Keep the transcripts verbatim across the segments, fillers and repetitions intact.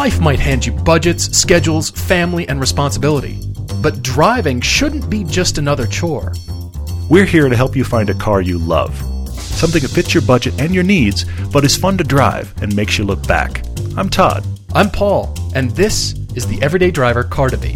Life might hand you budgets, schedules, family, and responsibility. But driving shouldn't be just another chore. We're here to help you find a car you love. Something that fits your budget and your needs, but is fun to drive and makes you look back. I'm Todd. I'm Paul, and this is the Everyday Driver Car Debate.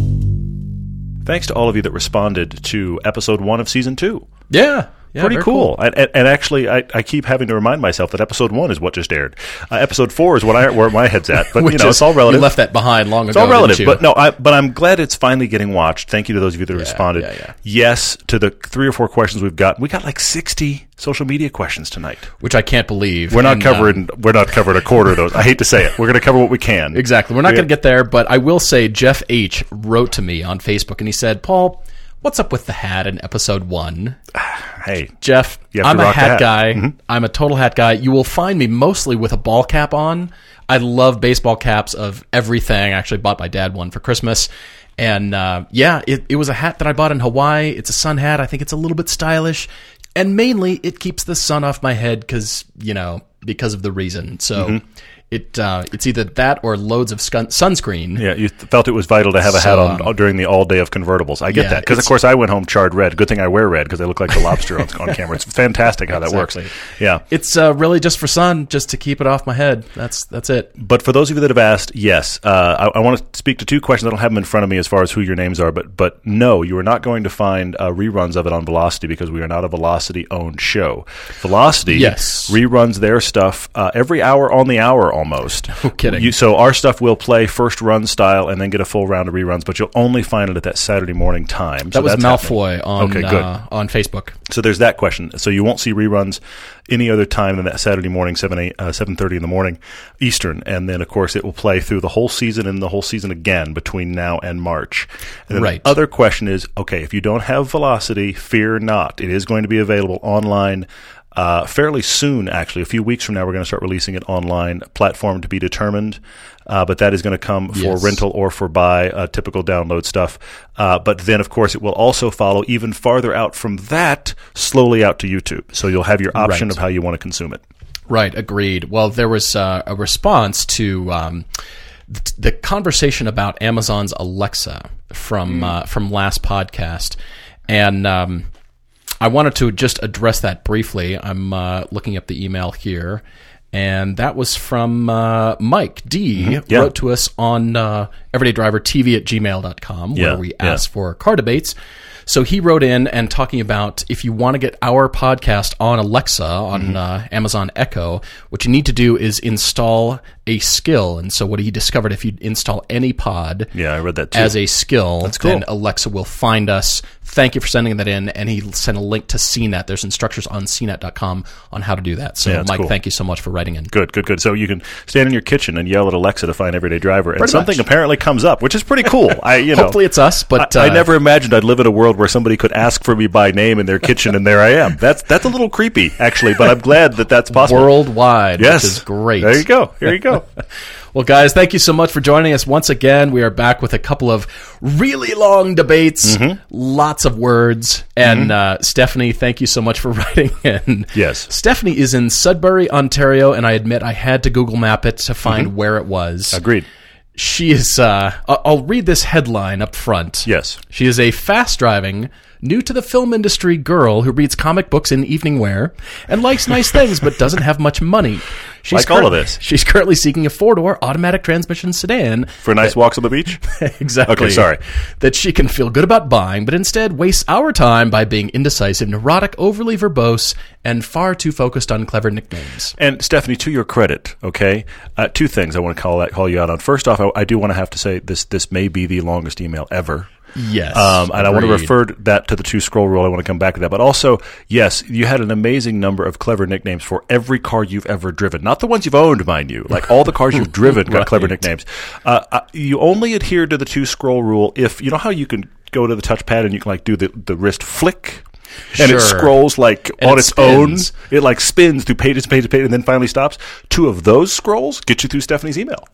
Thanks to all of you that responded to episode one of season two. Yeah. Yeah, Pretty cool. cool. And, and, and actually, I, I keep having to remind myself that episode one is what just aired. Uh, episode four is what I, where my head's at. But, you know, is, it's all relative. You left that behind long it's ago, all relative. didn't you? But, no, I, but I'm glad it's finally getting watched. Thank you to those of you that yeah, responded. Yeah, yeah. Yes to the three or four questions we've got. We got like sixty social media questions tonight. Which I can't believe. We're not and, covering uh, We're not covering a quarter of those. I hate to say it. We're going to cover what we can. Exactly. We're not we, going to get there, but I will say Jeff H. wrote to me on Facebook, and he said, Paul, what's up with the hat in episode one? Hey, Jeff, you have I'm to a rock the hat, hat. guy. Mm-hmm. I'm a total hat guy. You will find me mostly with a ball cap on. I love baseball caps of everything. I actually bought my dad one for Christmas. And uh, yeah, it, it was a hat that I bought in Hawaii. It's a sun hat. I think it's a little bit stylish. And mainly, it keeps the sun off my head because, you know, because of the reason. So Mm-hmm. it uh, it's either that or loads of sun- sunscreen. Yeah, you th- felt it was vital to have a So, hat on um, during the all day of convertibles. I get yeah, that. Because, of it's- course, I went home charred red. Good thing I wear red because I look like the lobster on, on camera. It's fantastic how that Exactly. works. Yeah. It's uh, really just for sun, just to keep it off my head. That's that's it. But for those of you that have asked, yes, uh, I, I want to speak to two questions. I don't have them in front of me as far as who your names are, but but no, you are not going to find uh, reruns of it on Velocity because we are not a Velocity-owned show. Velocity Yes. reruns their stuff uh, every hour on the hour almost. No kidding. You, so our stuff will play first run style and then get a full round of reruns, but you'll only find it at that Saturday morning time. That so was that's Malfoy happening. on Okay, good. uh, on Facebook. So there's that question. So you won't see reruns any other time than that Saturday morning, seven eight uh, seven thirty in the morning Eastern, and then of course it will play through the whole season and the whole season again between now and March. And then Right. The other question is, okay, if you don't have Velocity, fear not. It is going to be available online. Uh, fairly soon, actually. A few weeks from now, we're going to start releasing it online. Platform to be determined, uh, but that is going to come for Yes. rental or for buy, uh, typical download stuff. Uh, but then, of course, it will also follow even farther out from that, slowly out to YouTube. So you'll have your option Right. of how you want to consume it. Right, agreed. Well, there was uh, a response to um, th- the conversation about Amazon's Alexa from Mm. uh, from last podcast, and um, I wanted to just address that briefly. I'm uh, looking up the email here, and that was from uh, Mike D. Mm-hmm. Yeah. Wrote to us on uh, everydaydrivertv at gmail dot com, Yeah, where we yeah. asked for car debates. So he wrote in and talking about if you want to get our podcast on Alexa, on Mm-hmm. uh, Amazon Echo, what you need to do is install a skill. And so what he discovered, if you install any pod Yeah, I read that too. as a skill, That's cool. then Alexa will find us. Thank you for sending that in. And he sent a link to C net. There's instructions on C net dot com on how to do that. So, Yeah, that's Mike, cool. thank you so much for writing in. Good, good, good. So you can stand in your kitchen and yell at Alexa to find Everyday Driver, and Pretty something much. apparently comes up, which is pretty cool. I, you know, Hopefully it's us, but I, I uh, never imagined I'd live in a world where somebody could ask for me by name in their kitchen, and there I am. That's that's a little creepy, actually, but I'm glad that that's possible. worldwide, yes, which is great. There you go. Here you go. Well, guys, thank you so much for joining us once again. We are back with a couple of really long debates, Mm-hmm. lots of words. And uh, Stephanie, thank you so much for writing in. Yes. Stephanie is in Sudbury, Ontario, and I admit I had to Google map it to find Mm-hmm. where it was. Agreed. She is, uh, I- I'll read this headline up front. Yes. She is a fast-driving, new-to-the-film industry girl who reads comic books in evening wear and likes nice things but doesn't have much money. She's Like all of this. She's currently seeking a four-door automatic transmission sedan. For nice walks on the beach? Exactly. Okay, sorry. That she can feel good about buying, but instead wastes our time by being indecisive, neurotic, overly verbose, and far too focused on clever nicknames. And Stephanie, to your credit, okay, uh, two things I want to call that call you out on. First off, I, I do want to have to say this this may be the longest email ever. Yes. Um, and I want to agreed. refer that to the two scroll rule. I want to come back to that. But also, yes, you had an amazing number of clever nicknames for every car you've ever driven. Not the ones you've owned, mind you. Like all the cars you've driven got Right. clever nicknames. Uh, uh, you only adhere to the two scroll rule if, you know how you can go to the touchpad and you can like do the, the wrist flick? And Sure. it scrolls like And on it its spins. own. It like spins through pages, pages, pages, and then finally stops. Two of those scrolls get you through Stephanie's email.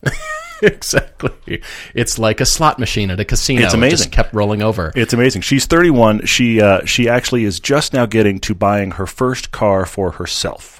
Exactly. It's like a slot machine at a casino. It's It amazing. just kept rolling over. It's amazing. She's thirty-one. She uh, she actually is just now getting to buying her first car for herself.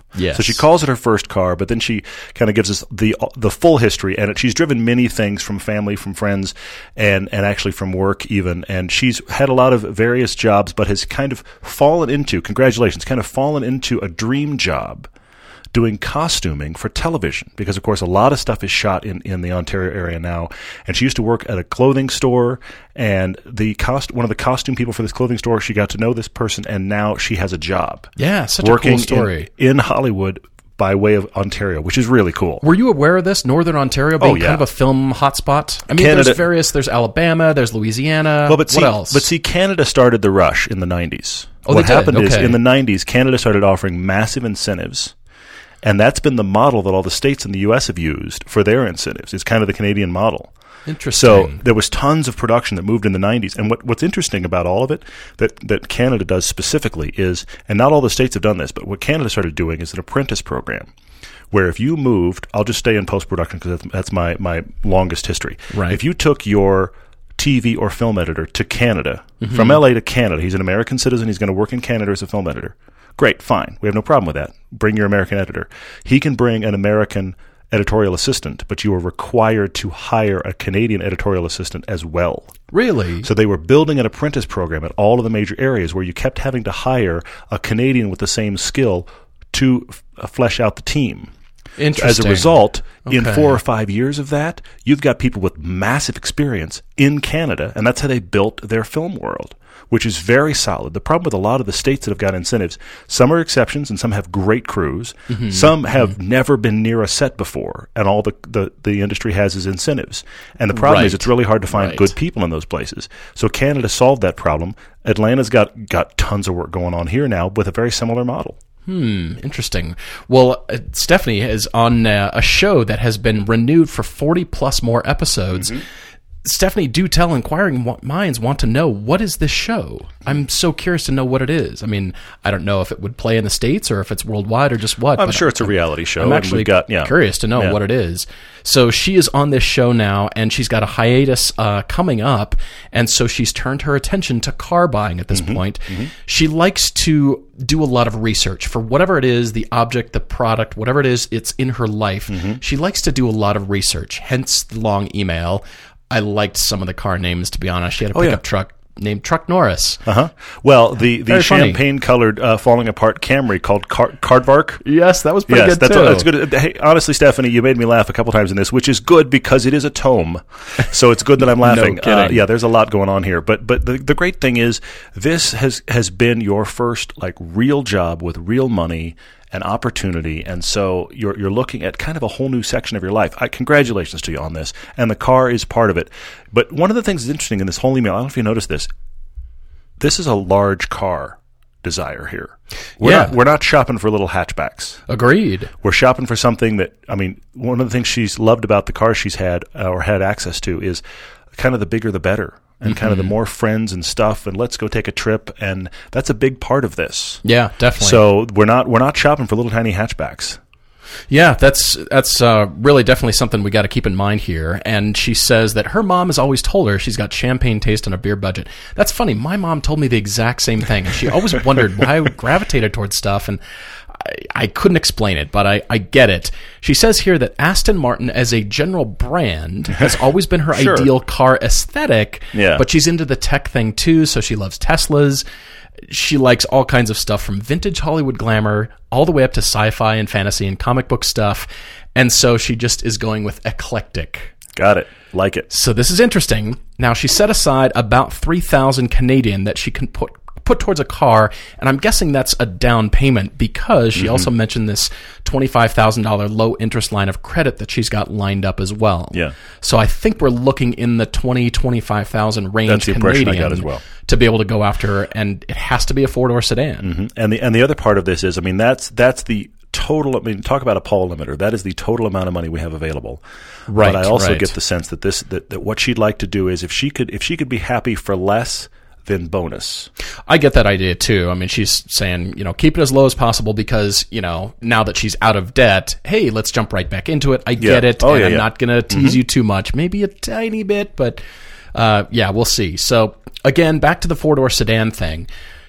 Yes. So she calls it her first car, but then she kind of gives us the the full history. And she's driven many things from family, from friends, and, and actually from work even. And she's had a lot of various jobs, but has kind of fallen into, congratulations, kind of fallen into a dream job doing costuming for television, because of course a lot of stuff is shot in, in the Ontario area now. And she used to work at a clothing store, and the cost one of the costume people for this clothing store, she got to know this person, and now she has a job. Yeah, such working a cool story. In, in Hollywood by way of Ontario, which is really cool. Were you aware of this? Northern Ontario being Oh, yeah. kind of a film hotspot? I mean, Canada- there's various, there's Alabama, there's Louisiana. Well, but see, what else? but see, Canada started the rush in the nineties. Oh, what they did? happened is Okay. in the nineties, Canada started offering massive incentives. And that's been the model that all the states in the U S have used for their incentives. It's kind of the Canadian model. Interesting. So there was tons of production that moved in the nineties. And what, what's interesting about all of it that, that Canada does specifically is, and not all the states have done this, but what Canada started doing is an apprentice program where if you moved, I'll just stay in post-production because that's, that's my, my longest history. Right. If you took your T V or film editor to Canada, Mm-hmm. from L A to Canada, he's an American citizen, he's going to work in Canada as a film editor. Great, fine. We have no problem with that. Bring your American editor. He can bring an American editorial assistant, but you are required to hire a Canadian editorial assistant as well. Really? So they were building an apprentice program at all of the major areas where you kept having to hire a Canadian with the same skill to f- flesh out the team. Interesting. As a result, in Okay. four or five years of that, you've got people with massive experience in Canada, and that's how they built their film world, which is very solid. The problem with a lot of the states that have got incentives, some are exceptions and some have great crews. Mm-hmm. Some have mm-hmm. never been near a set before, and all the, the, the industry has is incentives. And the problem Right. is it's really hard to find Right. good people in those places. So Canada solved that problem. Atlanta's got, got tons of work going on here now with a very similar model. Hmm, interesting. Well, uh, Stephanie is on uh, a show that has been renewed for forty plus more episodes. Mm-hmm. Stephanie, do tell inquiring wa- minds want to know, what is this show? I'm so curious to know what it is. I mean, I don't know if it would play in the States or if it's worldwide or just what. I'm but sure it's a reality show. I'm and actually we've got, yeah. curious to know Yeah. what it is. So she is on this show now, and she's got a hiatus uh, coming up, and so she's turned her attention to car buying at this Mm-hmm. point. She likes to do a lot of research for whatever it is, the object, the product, whatever it is, it's in her life. Mm-hmm. She likes to do a lot of research, hence the long email. I liked some of the car names, to be honest. She had a Oh, pickup yeah. truck named Truck Norris. Uh-huh. Well, the, the Very funny. champagne-colored, uh, falling-apart Camry called Car- Cardvark. Yes, that was pretty Yes, good that's, too. that's good. Hey, honestly, Stephanie, you made me laugh a couple times in this, which is good because it is a tome. So it's good that I'm laughing. No kidding. Uh, yeah, there's a lot going on here. But but the, the great thing is this has, has been your first like real job with real money and opportunity, and so you're you're looking at kind of a whole new section of your life. I, congratulations to you on this, and the car is part of it. But one of the things that's interesting in this whole email, I don't know if you noticed this, this is a large car desire here. We're Yeah. not, we're not shopping for little hatchbacks. Agreed. We're shopping for something that, I mean, one of the things she's loved about the cars she's had uh, or had access to is kind of the bigger the better, and kind of the more friends and stuff, and let's go take a trip, and that's a big part of this. Yeah, definitely. So we're not we're not shopping for little tiny hatchbacks. Yeah, that's that's uh, really definitely something we got to keep in mind here. And she says that her mom has always told her she's got champagne taste on a beer budget. That's funny. My mom told me the exact same thing, and she always wondered why I gravitated towards stuff, and I, I couldn't explain it, but I, I get it. She says here that Aston Martin as a general brand has always been her Sure. ideal car aesthetic, Yeah. but she's into the tech thing too, so she loves Teslas. She likes all kinds of stuff from vintage Hollywood glamour all the way up to sci-fi and fantasy and comic book stuff. And so she just is going with eclectic. Got it. Like it. So this is interesting. Now she set aside about three thousand Canadian that she can put put towards a car, and I'm guessing that's a down payment because she Mm-hmm. also mentioned this twenty-five thousand dollars low interest line of credit that she's got lined up as well. Yeah. So I think we're looking in the twenty, twenty-five thousand range That's the impression I Canadian got as well. to be able to go after her, and it has to be a four-door sedan. Mm-hmm. And the and the other part of this is, I mean, that's that's the total. I mean, talk about a Paul limiter. That is the total amount of money we have available. Right, But I also right. get the sense that this that, that what she'd like to do is if she could if she could be happy for less, then bonus. I get that idea too. I mean, she's saying, you know, keep it as low as possible because, you know, now that she's out of debt, hey, let's jump right back into it. I get it. Oh, and yeah, I'm yeah. not going to tease you too much. Maybe a tiny bit, but uh, yeah, we'll see. So again, back to the four-door sedan thing.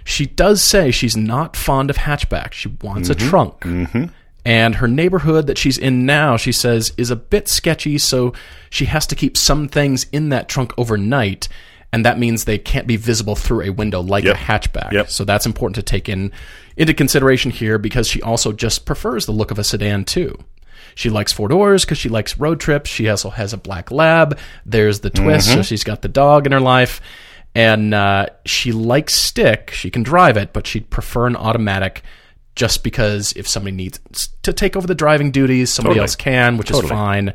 She does say she's not fond of hatchbacks. She wants Mm-hmm. a trunk. Mm-hmm. And her neighborhood that she's in now, she says, is a bit sketchy, so she has to keep some things in that trunk overnight, and that means they can't be visible through a window like Yep. a hatchback. Yep. So that's important to take in into consideration here, because she also just prefers the look of a sedan too. She likes four doors because she likes road trips. She also has a black lab. There's the twist, Mm-hmm. so she's got the dog in her life. And uh, she likes stick. She can drive it, but she'd prefer an automatic, just because if somebody needs to take over the driving duties, somebody Totally. else can, which Totally. is fine.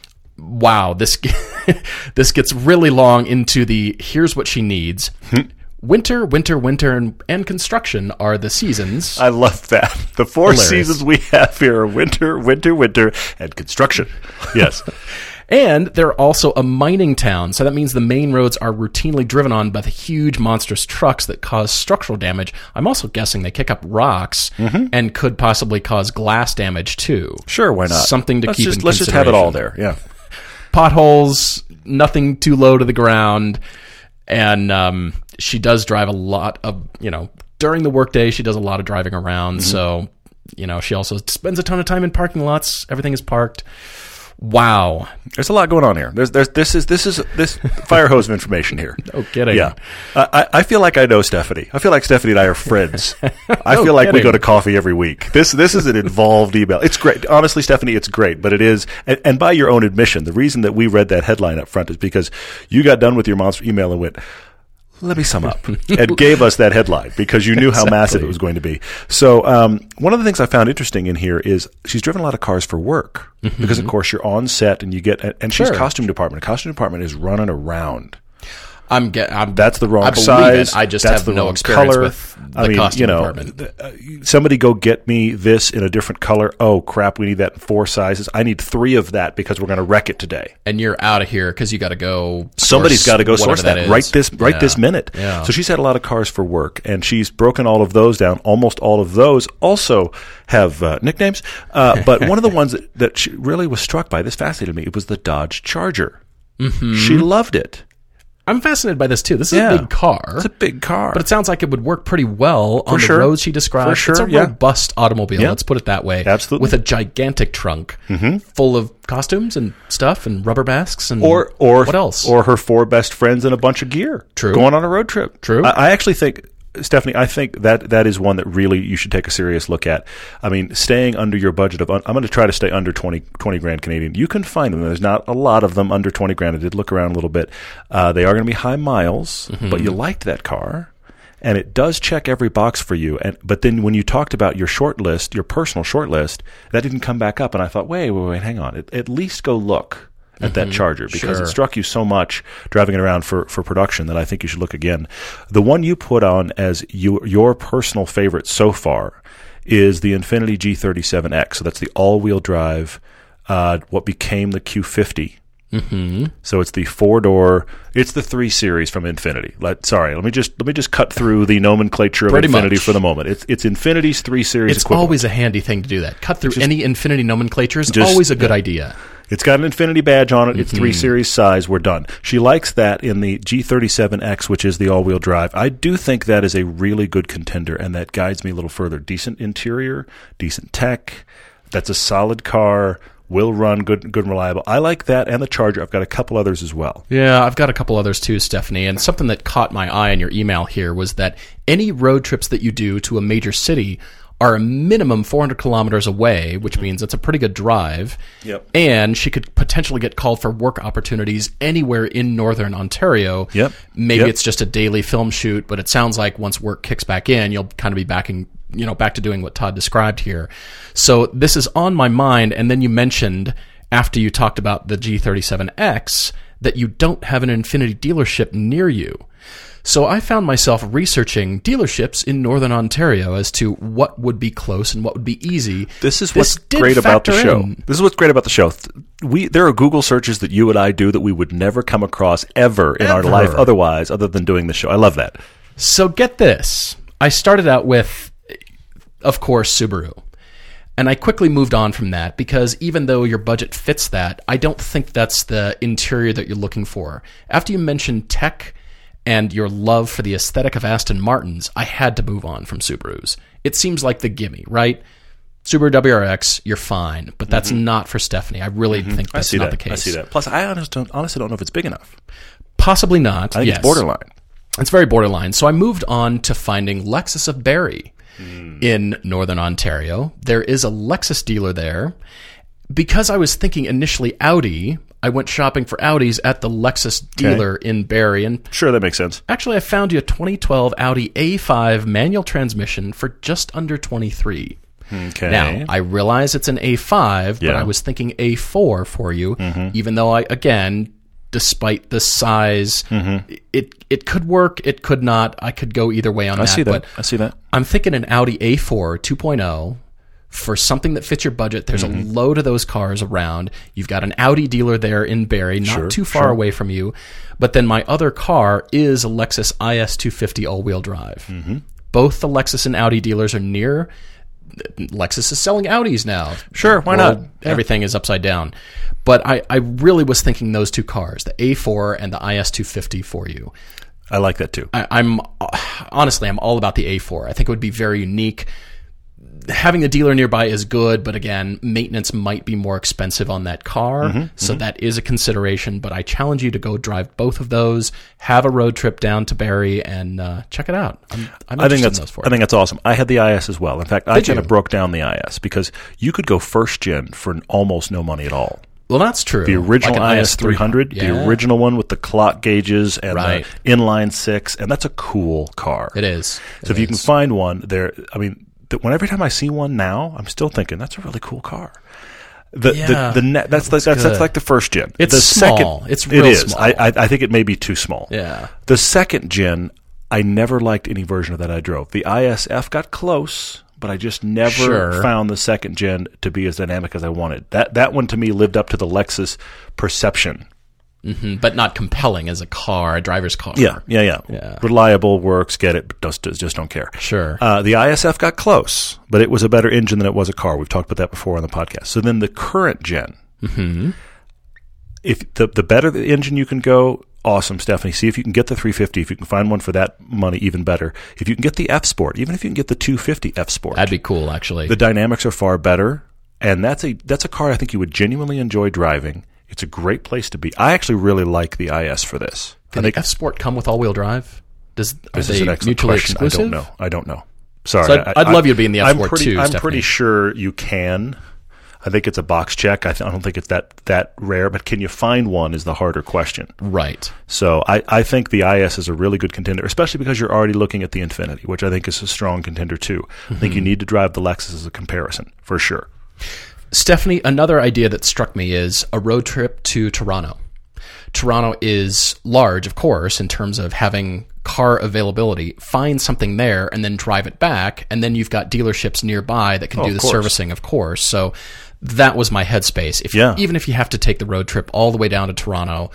Wow, this this gets really long into the here's what she needs. Winter, winter, winter, and, and construction are the seasons. I love that. The four Hilarious. seasons we have here are winter, winter, winter, and construction. Yes. And they're also a mining town, so that means the main roads are routinely driven on by the huge, monstrous trucks that cause structural damage. I'm also guessing they kick up rocks and could possibly cause glass damage too. Sure, why not? Something to let's keep just, in Let's just have it all there. consideration. Yeah. Potholes, nothing too low to the ground, and um, she does drive a lot of, you know, during the workday, she does a lot of driving around, so, you know, she also spends a ton of time in parking lots. Everything is parked. Wow. There's a lot going on here. There's, there's, this is, this is, this fire hose of information here. No kidding. Yeah. I, I feel like I know Stephanie. I feel like Stephanie and I are friends. I No feel like we kidding. go to coffee every week. This, this is an involved email. It's great. Honestly, Stephanie, it's great, but it is, and, and by your own admission, the reason that we read that headline up front is because you got done with your monster email and went, let me sum up, and gave us that headline because you knew how Exactly. massive it was going to be. So um, one of the things I found interesting in here is she's driven a lot of cars for work because, of course, you're on set and you get, and she's Sure. costume department. Costume department is running around. I'm get. I'm, That's the wrong I believe size. It. I just That's have the no wrong experience color. with the I mean, costume you know, department. th- uh, somebody go get me this in a different color. Oh crap, we need that in four sizes. I need three of that because we're going to wreck it today. And you're out of here because you got to go. Somebody's got to go source whatever that, is. right this right Yeah. this minute. Yeah. So she's had a lot of cars for work, and she's broken all of those down. Almost all of those also have uh, nicknames. Uh, but one of the ones that, that she really was struck by, this fascinated me. It was the Dodge Charger. Mm-hmm. She loved it. I'm fascinated by this too. This is Yeah. a big car. It's a big car, But it sounds like it would work pretty well on sure. the roads she described. For sure, It's a yeah. robust automobile, Yeah. let's put it that way. Absolutely. With a gigantic trunk full of costumes and stuff and rubber masks and or or what else? Or her four best friends and a bunch of gear. True. Going on a road trip. True. I, I actually think, Stephanie, I think that that is one that really you should take a serious look at. I mean, staying under your budget of, I'm going to try to stay under twenty, twenty grand Canadian. You can find them. There's not a lot of them under twenty grand. I did look around a little bit. Uh, they are going to be high miles, Mm-hmm. but you liked that car. And it does check every box for you. And but then when you talked about your short list, your personal short list, that didn't come back up. And I thought, wait, wait, wait, hang on. At, at least go look at that Charger because Sure. it struck you so much driving it around for, for production that I think you should look again. The one you put on as you, your personal favorite so far is the Infiniti G thirty-seven X. So that's the all-wheel drive, uh, what became the Q fifty. Mm-hmm. So it's the four-door. It's the three series from Infiniti. Let, sorry, let me just let me just cut through the nomenclature of Pretty Infiniti much. for the moment. It's it's Infiniti's three series. It's equivalent. always a handy thing to do that. Cut through any Infinity nomenclature is just- always a good idea. It's got an Infiniti badge on it. It's three Mm-hmm. series size. We're done. She likes that in the G thirty-seven X, which is the all-wheel drive. I do think that is a really good contender, and that guides me a little further. Decent interior, decent tech. That's a solid car. Will run, good, good and reliable. I like that and the Charger. I've got a couple others as well. Yeah, I've got a couple others too, Stephanie. And something that caught my eye in your email here was that any road trips that you do to a major city are a minimum four hundred kilometers away, which means it's a pretty good drive. Yep. And she could potentially get called for work opportunities anywhere in northern Ontario. Yep. Maybe Yep. it's just a daily film shoot, but it sounds like once work kicks back in, you'll kind of be backing, you know, back to doing what Todd described here. So this is on my mind. And then you mentioned, after you talked about the G thirty-seven X, that you don't have an Infiniti dealership near you. So I found myself researching dealerships in Northern Ontario as to what would be close and what would be easy. This is This what's did great about the factor show. in. This is what's great about the show. We there are Google searches that you and I do that we would never come across ever in our Ever. life otherwise, other than doing the show. I love that. So get this. I started out with, of course, Subaru. And I quickly moved on from that because even though your budget fits that, I don't think that's the interior that you're looking for. After you mentioned tech and your love for the aesthetic of Aston Martins, I had to move on from Subarus. It seems like the gimme, right? Subaru W R X, you're fine, but that's mm-hmm. not for Stephanie. I really mm-hmm. think that's not that. the case. I see that. Plus, I honestly don't, honestly don't know if it's big enough. Possibly not. I think yes. it's borderline. It's very borderline. So I moved on to finding Lexus of Barrie mm. in Northern Ontario. There is a Lexus dealer there. Because I was thinking initially Audi, I went shopping for Audis at the Lexus dealer okay. in Barrie. And sure, that makes sense. Actually, I found you a twenty twelve Audi A five manual transmission for just under twenty-three. Okay. Now, I realize it's an A five, yeah. but I was thinking A four for you, mm-hmm. even though I, again, despite the size, mm-hmm. it it could work, it could not. I could go either way on I that. See that. But I see that. I'm thinking an Audi A four two point oh for something that fits your budget. There's mm-hmm. a load of those cars around. You've got an Audi dealer there in Barrie, not sure, too far sure. away from you. But then my other car is a Lexus I S two fifty all-wheel drive. Mm-hmm. Both the Lexus and Audi dealers are near. Lexus is selling Audis now. Sure, why World, not? Everything yeah. is upside down. But I, I really was thinking those two cars, the A four and the I S two fifty for you. I like that too. I, I'm honestly, I'm all about the A four. I think it would be very unique. Having the dealer nearby is good, but again, maintenance might be more expensive on that car, mm-hmm, so mm-hmm. that is a consideration. But I challenge you to go drive both of those, have a road trip down to Barrie, and uh, check it out. I'm, I'm I think that's in those for I think that's awesome. I had the I S as well. In fact, I Did kind you? of broke down the I S because you could go first gen for almost no money at all. Well, that's true. The original like I S three hundred, yeah. the original one with the clock gauges and right. the inline six, and that's a cool car. It is. So it if is. you can find one there, I mean, the, when every time I see one now, I'm still thinking that's a really cool car. The yeah, the, the net, that's like that's, that's like the first gen. It's the small. Second, it's real it is. small. I, I I think it may be too small. Yeah. The second gen, I never liked any version of that I drove. The I S F got close, but I just never sure. found the second gen to be as dynamic as I wanted. That that one to me lived up to the Lexus perception. Mm-hmm, but not compelling as a car, a driver's car. Yeah, yeah, yeah. yeah. Reliable, works, get it, but just, just don't care. Sure. Uh, the I S F got close, but it was a better engine than it was a car. We've talked about that before on the podcast. So then the current gen, mm-hmm. if the the better the engine you can go, awesome, Stephanie. See if you can get the three fifty. If you can find one for that money, even better. If you can get the F Sport, even if you can get the two fifty F Sport. That'd be cool, actually. The dynamics are far better, and that's a that's a car I think you would genuinely enjoy driving. It's a great place to be. I actually really like the I S for this. Can the F Sport come with all-wheel drive? Does are this they is an excellent mutually question. exclusive? I don't know. I don't know. Sorry. So I'd, I'd I, love you to be in the F I'm Sport pretty, too, I'm Stephanie. pretty sure you can. I think it's a box check. I, th- I don't think it's that that rare, but can you find one is the harder question. Right. So I, I think the I S is a really good contender, especially because you're already looking at the Infiniti, which I think is a strong contender too. Mm-hmm. I think you need to drive the Lexus as a comparison, for sure. Stephanie, another idea that struck me is a road trip to Toronto. Toronto is large, of course, in terms of having car availability. Find something there and then drive it back, and then you've got dealerships nearby that can oh, do the course. servicing, of course. So that was my headspace. If yeah. Even if you have to take the road trip all the way down to Toronto,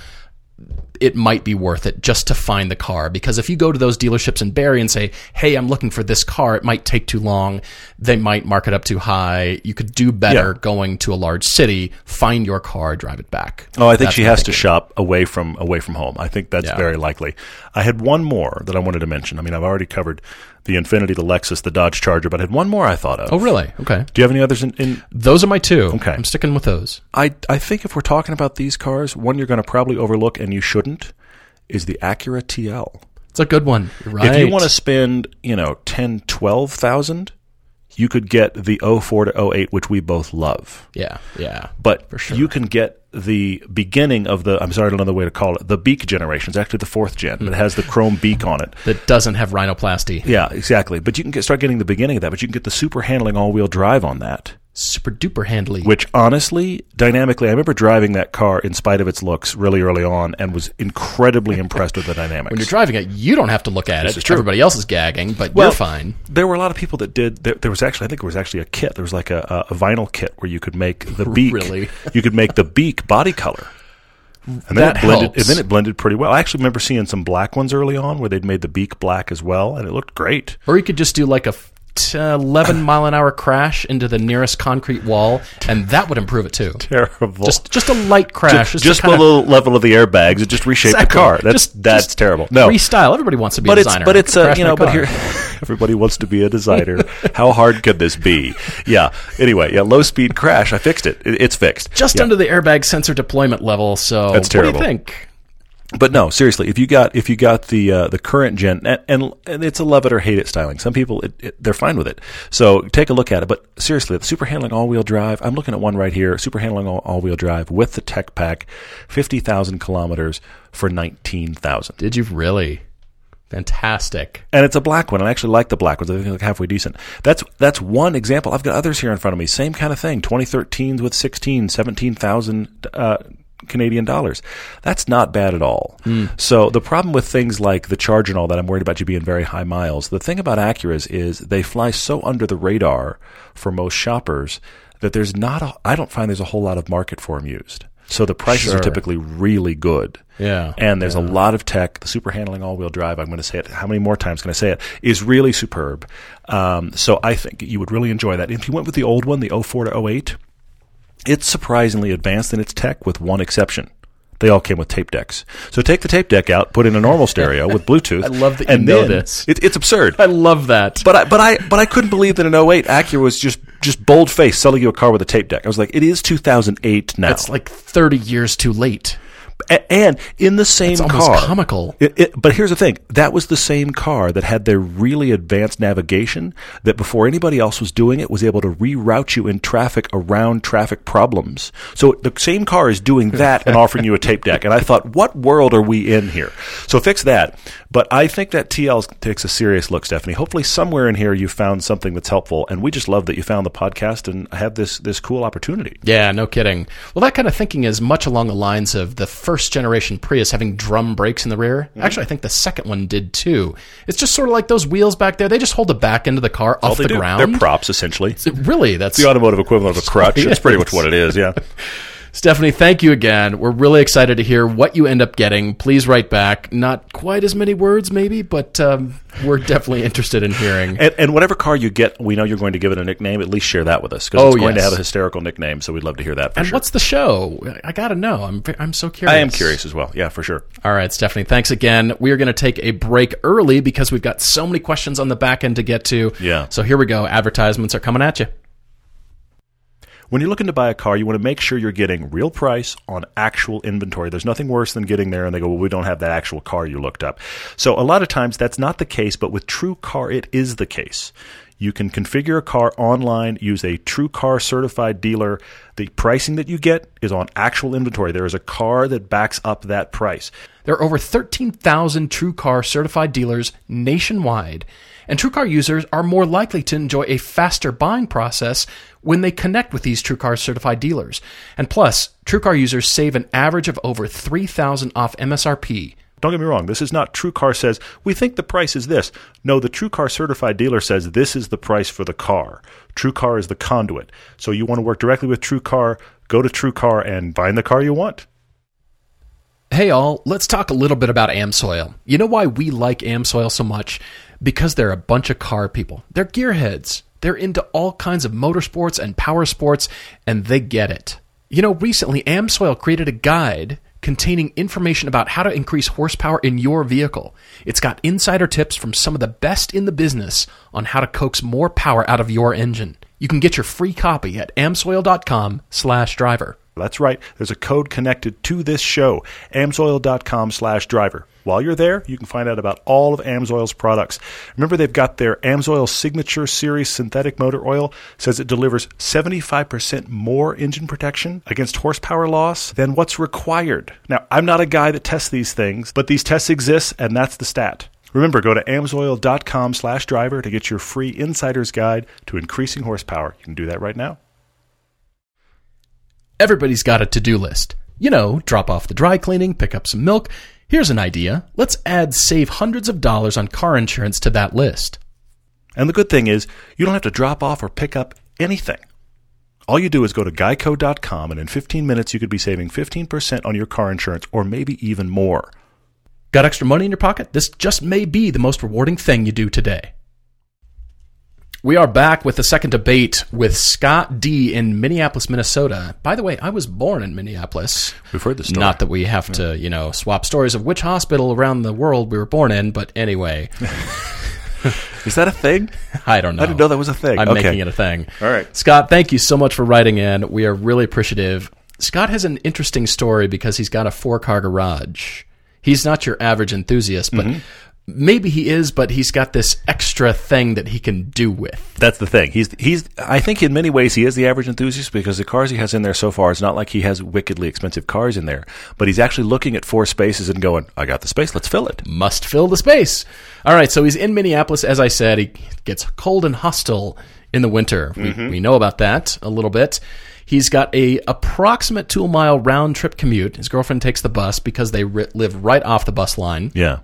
it might be worth it just to find the car. Because if you go to those dealerships in Barrie and say, hey, I'm looking for this car, it might take too long. They might mark it up too high. You could do better yeah. going to a large city, find your car, drive it back. Oh, I think That's she has thinking. to shop away from away from home. I think that's Yeah. very likely. I had one more that I wanted to mention. I mean, I've already covered the Infiniti, the Lexus, the Dodge Charger, but I had one more I thought of. Oh, really? Okay. Do you have any others in, in Those are my two. Okay. I'm sticking with those. I, I think if we're talking about these cars, one you're going to probably overlook, and you shouldn't, is the Acura T L. It's a good one. You're right. If you want to spend, you know, ten, twelve thousand, you could get the oh four to oh eight, which we both love. Yeah, yeah. But for sure. you can get the beginning of the, I'm sorry, I don't know the way to call it, the beak generation. It's actually the fourth gen. Mm. It has the chrome beak on it. That doesn't have rhinoplasty. Yeah, exactly. But you can get, start getting the beginning of that, but you can get the super handling all-wheel drive on that. Super duper handly. Which honestly, dynamically, I remember driving that car in spite of its looks really early on and was incredibly impressed with the dynamics. When you're driving it, you don't have to look at This it. is true. Everybody else is gagging, but well, you're fine. There were a lot of people that did. There, there was actually, I think, there was actually a kit. There was like a, a vinyl kit where you could make the beak. Really? You could make the beak body color. And then that it blended. helps. And then it blended pretty well. I actually remember seeing some black ones early on where they'd made the beak black as well, and it looked great. Or you could just do like a eleven mile an hour crash into the nearest concrete wall, and that would improve it too. Terrible. Just just a light crash. Just, just just below the level of the airbags, it just reshaped exactly. the car. That's just, that's just terrible. No, restyle. Everybody wants to be but a designer. It's, but it's uh, you know, but car. here, everybody wants to be a designer. How hard could this be? Yeah. Anyway, yeah, low speed crash. I fixed it. it it's fixed. Just yeah. under the airbag sensor deployment level. So that's terrible. What do you think? But no, seriously, if you got if you got the uh, the current gen, and, and and it's a love it or hate it styling. Some people it, it, they're fine with it. So take a look at it. But seriously, the super handling all wheel drive. I'm looking at one right here. Super handling all, all wheel drive with the tech pack, fifty thousand kilometers for nineteen thousand. Did you really? Fantastic. And it's a black one. I actually like the black ones. I think they're like halfway decent. That's that's one example. I've got others here in front of me. Same kind of thing. twenty thirteens with sixteen, seventeen thousand. Uh, Canadian dollars. That's not bad at all. Mm. So the problem with things like the Charger and all that, I'm worried about you being very high miles. The thing about Acuras is they fly so under the radar for most shoppers that there's not a, I don't find there's a whole lot of market for them used. So the prices sure. are typically really good. Yeah. And there's yeah. a lot of tech. The super handling all-wheel drive, I'm going to say it, how many more times can I say it, is really superb. Um, so I think you would really enjoy that. If you went with the old one, the oh four to oh eight, it's surprisingly advanced in its tech with one exception. They all came with tape decks. So take the tape deck out, put in a normal stereo with Bluetooth. I love that you and know then, this. It, it's absurd. I love that. But I, but I, but I couldn't believe that in oh eight, Acura was just, just bold-faced selling you a car with a tape deck. I was like, it is two thousand eight now. That's like thirty years too late. And in the same it's car. It's almost comical. It, it, but here's the thing. That was the same car that had their really advanced navigation that before anybody else was doing it was able to reroute you in traffic around traffic problems. So the same car is doing that and offering you a tape deck. And I thought, what world are we in here? So fix that. But I think that T L takes a serious look, Stephanie. Hopefully somewhere in here you found something that's helpful. And we just love that you found the podcast and have this, this cool opportunity. Yeah, no kidding. Well, that kind of thinking is much along the lines of the first generation Prius having drum brakes in the rear. Mm-hmm. Actually, I think the second one did too. It's just sort of like those wheels back there. They just hold the back end of the car off the do. ground. They're props, essentially. So really, that's the automotive equivalent of a crutch. That's pretty much what it is, yeah. Stephanie, thank you again. We're really excited to hear what you end up getting. Please write back. Not quite as many words, maybe, but um, we're definitely interested in hearing. And, and whatever car you get, we know you're going to give it a nickname. At least share that with us, because oh, it's going yes. to have a hysterical nickname, so we'd love to hear that for and sure. And what's the show? I got to know. I'm I'm so curious. I am curious as well. Yeah, for sure. All right, Stephanie, thanks again. We are going to take a break early because we've got so many questions on the back end to get to. Yeah. So here we go. Advertisements are coming at you. When you're looking to buy a car, you want to make sure you're getting real price on actual inventory. There's nothing worse than getting there and they go, well, we don't have that actual car you looked up. So a lot of times that's not the case, but with TrueCar, it is the case. You can configure a car online, use a TrueCar certified dealer. The pricing that you get is on actual inventory. There is a car that backs up that price. There are over thirteen thousand TrueCar certified dealers nationwide. And TrueCar users are more likely to enjoy a faster buying process when they connect with these TrueCar certified dealers. And plus, TrueCar users save an average of over three thousand dollars off M S R P. Don't get me wrong. This is not TrueCar says, we think the price is this. No, the TrueCar certified dealer says this is the price for the car. TrueCar is the conduit. So you want to work directly with TrueCar, go to TrueCar and find the car you want. Hey all, let's talk a little bit about AmSoil. You know why we like AmSoil so much? Because they're a bunch of car people. They're gearheads. They're into all kinds of motorsports and power sports, and they get it. You know, recently AmSoil created a guide containing information about how to increase horsepower in your vehicle. It's got insider tips from some of the best in the business on how to coax more power out of your engine. You can get your free copy at amsoil.com slash driver. That's right. There's a code connected to this show, amsoil.com slash driver. While you're there, you can find out about all of AmSoil's products. Remember, they've got their AmSoil Signature Series synthetic motor oil. Says it delivers seventy-five percent more engine protection against horsepower loss than what's required. Now, I'm not a guy that tests these things, but these tests exist, and that's the stat. Remember, go to amsoil.com slash driver to get your free insider's guide to increasing horsepower. You can do that right now. Everybody's got a to-do list. You know, drop off the dry cleaning, pick up some milk. Here's an idea. Let's add save hundreds of dollars on car insurance to that list. And the good thing is, you don't have to drop off or pick up anything. All you do is go to geico dot com, and in fifteen minutes you could be saving fifteen percent on your car insurance, or maybe even more. Got extra money in your pocket? This just may be the most rewarding thing you do today. We are back with the second debate with Scott D. in Minneapolis, Minnesota. By the way, I was born in Minneapolis. We've heard the story. Not that we have yeah. to, you know, swap stories of which hospital around the world we were born in, but anyway. Is that a thing? I don't know. I didn't know that was a thing. I'm okay. making it a thing. All right. Scott, thank you so much for writing in. We are really appreciative. Scott has an interesting story because he's got a four-car garage. He's not your average enthusiast, but mm-hmm. maybe he is, but he's got this extra thing that he can do with. That's the thing. He's he's. I think in many ways he is the average enthusiast because the cars he has in there so far, it's not like he has wickedly expensive cars in there, but he's actually looking at four spaces and going, I got the space, let's fill it. Must fill the space. All right, so he's in Minneapolis. As I said, he gets cold and hostile in the winter. Mm-hmm. We, we know about that a little bit. He's got a approximate two-mile round-trip commute. His girlfriend takes the bus because they ri- live right off the bus line. Yeah.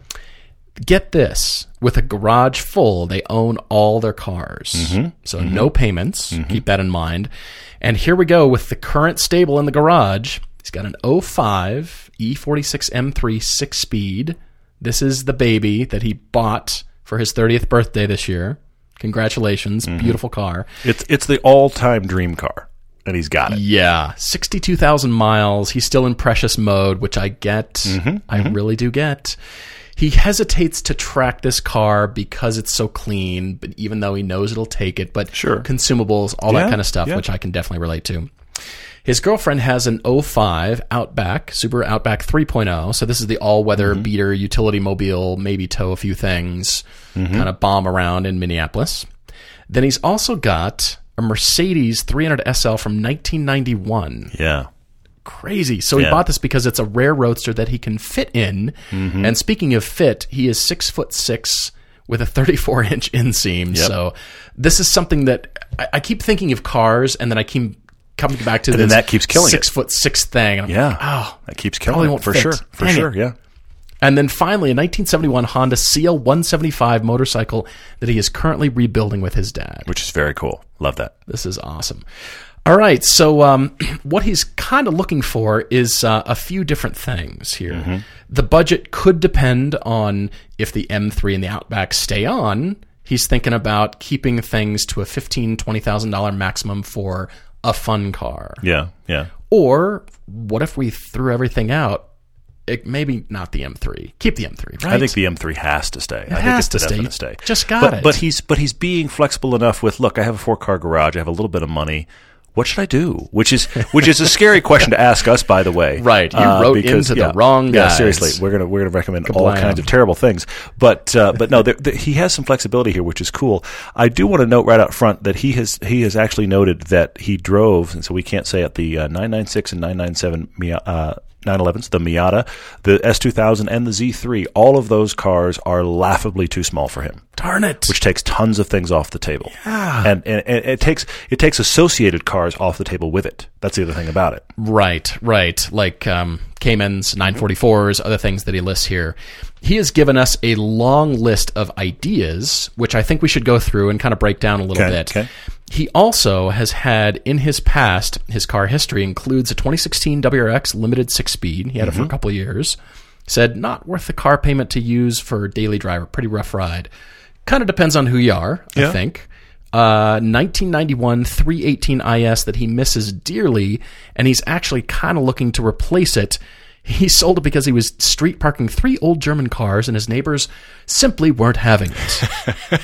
Get this. With a garage full, they own all their cars. Mm-hmm. So mm-hmm. no payments. Mm-hmm. Keep that in mind. And here we go with the current stable in the garage. He's got an oh five E forty-six M three six-speed. This is the baby that he bought for his thirtieth birthday this year. Congratulations. Mm-hmm. Beautiful car. It's it's the all-time dream car. And he's got it. Yeah. sixty-two thousand miles. He's still in precious mode, which I get. Mm-hmm, I mm-hmm. really do get. He hesitates to track this car because it's so clean, but even though he knows it'll take it, but sure. consumables, all yeah, that kind of stuff, yeah. which I can definitely relate to. His girlfriend has an oh five Outback, Subaru Outback three point oh. So this is the all-weather mm-hmm. beater, utility mobile, maybe tow a few things, mm-hmm. kind of bomb around in Minneapolis. Then he's also got a Mercedes three hundred S L from nineteen ninety-one. Yeah. Crazy. So yeah. he bought this because it's a rare roadster that he can fit in. Mm-hmm. And speaking of fit, he is six foot six with a thirty-four inch inseam. Yep. So this is something that I, I keep thinking of cars, and then I keep coming back to and this then that keeps killing six it. foot six thing. And I'm yeah. like, oh, that keeps killing it for fit. sure. For Dang sure. It. Yeah. And then finally, a nineteen seventy-one Honda C L one seventy-five motorcycle that he is currently rebuilding with his dad. Which is very cool. Love that. This is awesome. All right, so um, what he's kind of looking for is uh, a few different things here. Mm-hmm. The budget could depend on if the M three and the Outback stay on. He's thinking about keeping things to a fifteen thousand dollars, twenty thousand dollars maximum for a fun car. Yeah, yeah. Or what if we threw everything out? It, maybe not the M three. Keep the M three, right? I think the M three has to stay. It I has think it's to the stay. definite stay. Just got but, it. But he's but he's being flexible enough with, look, I have a four-car garage. I have a little bit of money. What should I do? Which is which is a scary question to ask us, by the way. Right, you uh, wrote because, into yeah, the wrong guys. Yeah, seriously, we're gonna we're gonna recommend Kablam. all kinds of terrible things. But uh, but no, there, there, he has some flexibility here, which is cool. I do want to note right out front that he has he has actually noted that he drove, and so we can't say it, the uh, nine ninety-six and nine ninety-seven uh, nine elevens, the Miata, the S two thousand, and the Z three. All of those cars are laughably too small for him. Darn it! Which takes tons of things off the table. Yeah. And, and, and it takes it takes associated cars off the table with it. That's the other thing about it. Right, right. Like um, Caymans, nine forty-fours, other things that he lists here. He has given us a long list of ideas, which I think we should go through and kind of break down a little okay, bit. Okay. He also has had, in his past, his car history includes a twenty sixteen W R X limited six-speed. He had mm-hmm. it for a couple of years. Said, not worth the car payment to use for daily driver. Pretty rough ride. Kind of depends on who you are, yeah. I think. Uh, nineteen ninety-one three eighteen I S that he misses dearly, and he's actually kind of looking to replace it. He sold it because he was street parking three old German cars, and his neighbors simply weren't having it.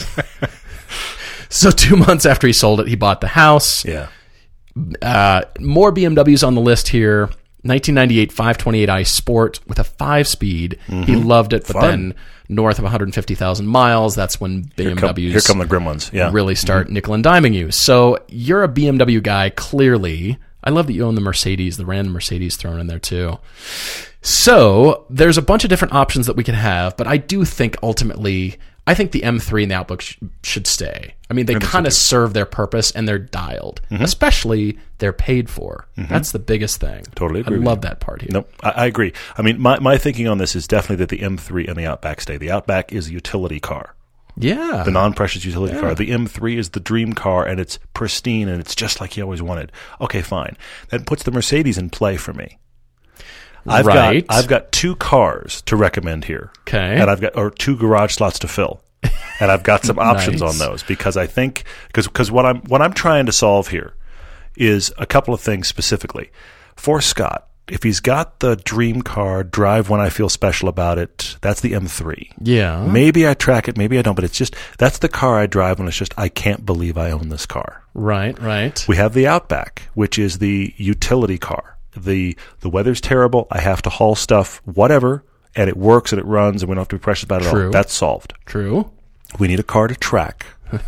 So two months after he sold it, he bought the house. Yeah. Uh, more B M Ws on the list here. nineteen ninety-eight five twenty-eight i Sport with a five-speed. Mm-hmm. He loved it, but Fun. then north of one hundred fifty thousand miles, that's when B M Ws here come, here come the gremlins. Yeah. really start mm-hmm. nickel and diming you. So you're a B M W guy, clearly. I love that you own the Mercedes, the random Mercedes thrown in there too. So there's a bunch of different options that we can have, but I do think ultimately, I think the M three and the Outback sh- should stay. I mean, they kind of serve their purpose and they're dialed, mm-hmm. especially they're paid for. Mm-hmm. That's the biggest thing. Totally agree. I with love you. that part here. Nope, I, I agree. I mean, my, my thinking on this is definitely that the M three and the Outback stay. The Outback is a utility car. Yeah. The non-precious utility yeah. car. The M three is the dream car, and it's pristine, and it's just like you always wanted. Okay, fine. That puts the Mercedes in play for me. I've right. got I've got two cars to recommend here. Okay. And I've got or two garage slots to fill. And I've got some options Nice. on those because I think because because what I'm what I'm trying to solve here is a couple of things specifically for Scott. If he's got the dream car, drive when I feel special about it, that's the M three. Yeah. Maybe I track it, maybe I don't, but it's just that's the car I drive when it's just I can't believe I own this car. Right, right. We have the Outback, which is the utility car. The the weather's terrible, I have to haul stuff, whatever, and it works and it runs and we don't have to be precious about it at True. all. That's solved. True. We need a car to track.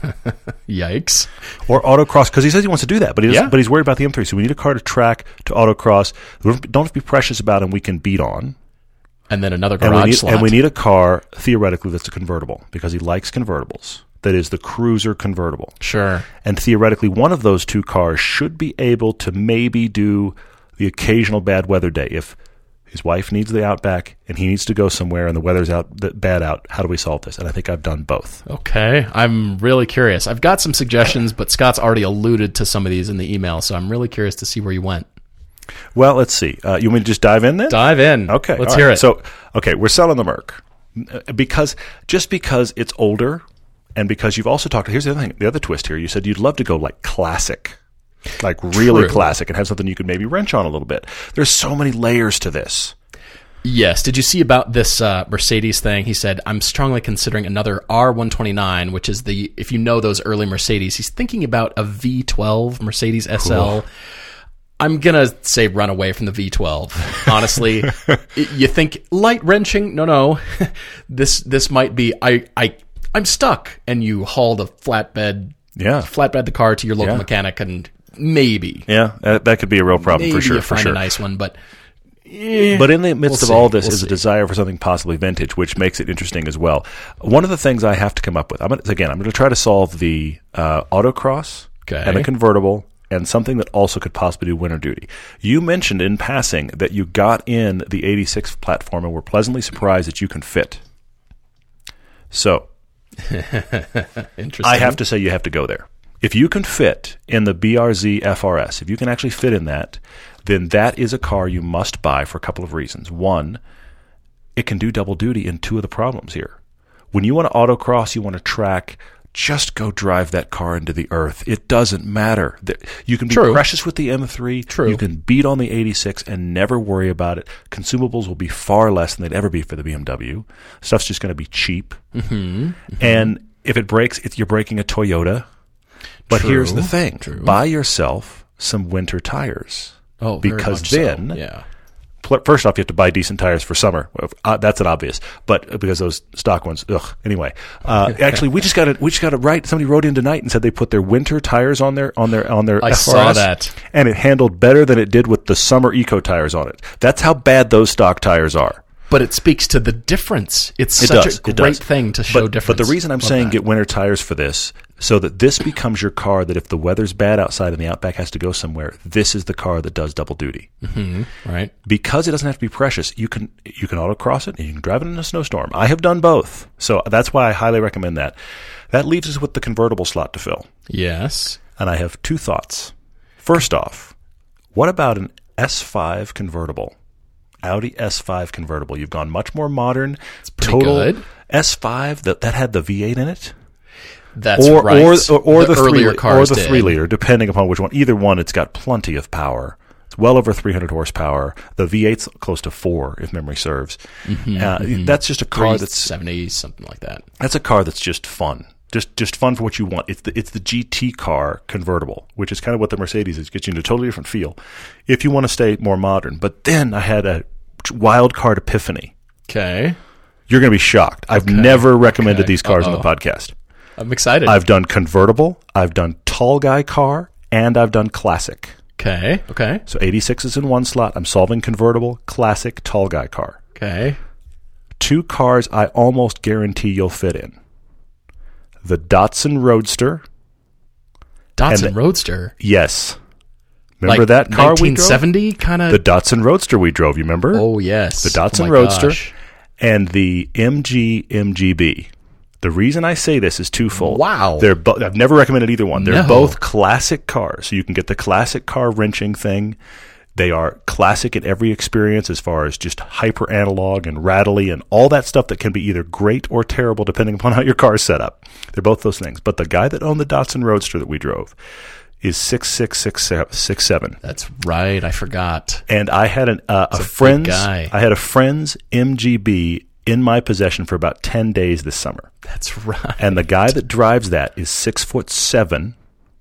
Yikes. Or autocross, because he says he wants to do that, but he doesn't, Yeah. but he's worried about the M three. So we need a car to track, to autocross. We don't have to be precious about, and we can beat on. And then another And garage we, need, slot. and we need a car, theoretically, that's a convertible, because he likes convertibles. That is the cruiser convertible. Sure. And theoretically, one of those two cars should be able to maybe do the occasional bad weather day. If his wife needs the Outback and he needs to go somewhere and the weather's out th- bad out, how do we solve this? And I think I've done both. Okay. I'm really curious. I've got some suggestions, but Scott's already alluded to some of these in the email, so I'm really curious to see where you went. Well, let's see. Uh, you want me to just dive in then? Dive in. Okay. Let's all hear right. it. So, okay, we're selling the Merc. Uh, Because, just because it's older and because you've also talked, here's the other thing, the other twist here. You said you'd love to go like classic, like really True. classic and have something you could maybe wrench on a little bit. There's so many layers to this. Yes. Did you see about this uh, Mercedes thing? He said, I'm strongly considering another R one twenty-nine, which is the, if you know those early Mercedes, he's thinking about a V twelve Mercedes S L. Cool. I'm going to say run away from the V twelve. Honestly, you think light wrenching? No, no. this this might be, I, I, I'm stuck. And you haul the flatbed, Yeah. flatbed the car to your local Yeah. mechanic and maybe, Yeah, that, that could be a real problem maybe for sure. you For find sure. a nice one, but eh, But in the midst we'll of all see. this We'll is see. a desire for something possibly vintage, which makes it interesting as well. One of the things I have to come up with, I'm gonna, again, I'm going to try to solve the uh, autocross Okay. and a convertible and something that also could possibly do winter duty. You mentioned in passing that you got in the eighty-six platform and were pleasantly surprised that you can fit. So Interesting. I have to say you have to go there. If you can fit in the B R Z F R S, if you can actually fit in that, then that is a car you must buy for a couple of reasons. One, it can do double duty in two of the problems here. When you want to autocross, you want to track, just go drive that car into the earth. It doesn't matter. You can be True. precious with the M three. True. You can beat on the eighty-six and never worry about it. Consumables will be far less than they'd ever be for the B M W. Stuff's just going to be cheap. Mm-hmm. Mm-hmm. And if it breaks, if you're breaking a Toyota. But True. here's the thing. True. Buy yourself some winter tires. Oh, very because much so. then, Yeah. pl- first off, you have to buy decent tires for summer. Uh, that's an obvious. But uh, because those stock ones, ugh. Anyway, uh, actually, we just got it. We just got it right. Somebody wrote in tonight and said they put their winter tires on their on their on their I F R S, saw that. and it handled better than it did with the summer eco tires on it. That's how bad those stock tires are. But it speaks to the difference. It's It such does. a It great does. thing to show but, difference. But the reason I'm Love saying that. get winter tires for this, so that this becomes your car that if the weather's bad outside and the Outback has to go somewhere, this is the car that does double duty. Mhm. Right. Because it doesn't have to be precious, you can you can autocross it and you can drive it in a snowstorm. I have done both. So that's why I highly recommend that. That leaves us with the convertible slot to fill. Yes. And I have two thoughts. First off, what about an S five convertible? Audi S five convertible. You've gone much more modern. It's pretty total good. S five that that had the V eight in it, That's or right. or or, or the, the three earlier or cars the did. three liter, depending upon which one. Either one, it's got plenty of power. It's well over three hundred horsepower. The V eight's close to four, if memory serves. Mm-hmm, uh, mm-hmm. That's just a car that's seventy, something like that. that's a car that's just fun. Just just fun for what you want. It's the it's the G T car convertible, which is kind of what the Mercedes is. Gets you into a totally different feel if you want to stay more modern. But then I had a wild card epiphany. Okay. You're going to be shocked. I've Okay. never recommended Okay. these cars on Uh-oh. the podcast. I'm excited. I've done convertible, I've done tall guy car, and I've done classic. okay. Okay. So eighty-six is in one slot. I'm solving convertible, classic, tall guy car. Okay. Two cars I almost guarantee you'll fit in. The Datsun Roadster. Datsun And the- Roadster. Yes. Remember like that car we drove? nineteen seventy kind of. The Datsun Roadster we drove, you remember? Oh yes. The Datsun oh, my Roadster gosh. and the M G M G B. The reason I say this is twofold. Wow. They're bo- I've never recommended either one. They're No. both classic cars. So you can get the classic car wrenching thing. They are classic in every experience as far as just hyper analog and rattly and all that stuff that can be either great or terrible depending upon how your car is set up. They're both those things. But the guy that owned the Datsun Roadster that we drove is six six six six seven. That's right. I forgot. And I had an, uh, a, a friend's guy. I had a friend's M G B in my possession for about ten days this summer. That's right. And the guy that drives that is six foot seven.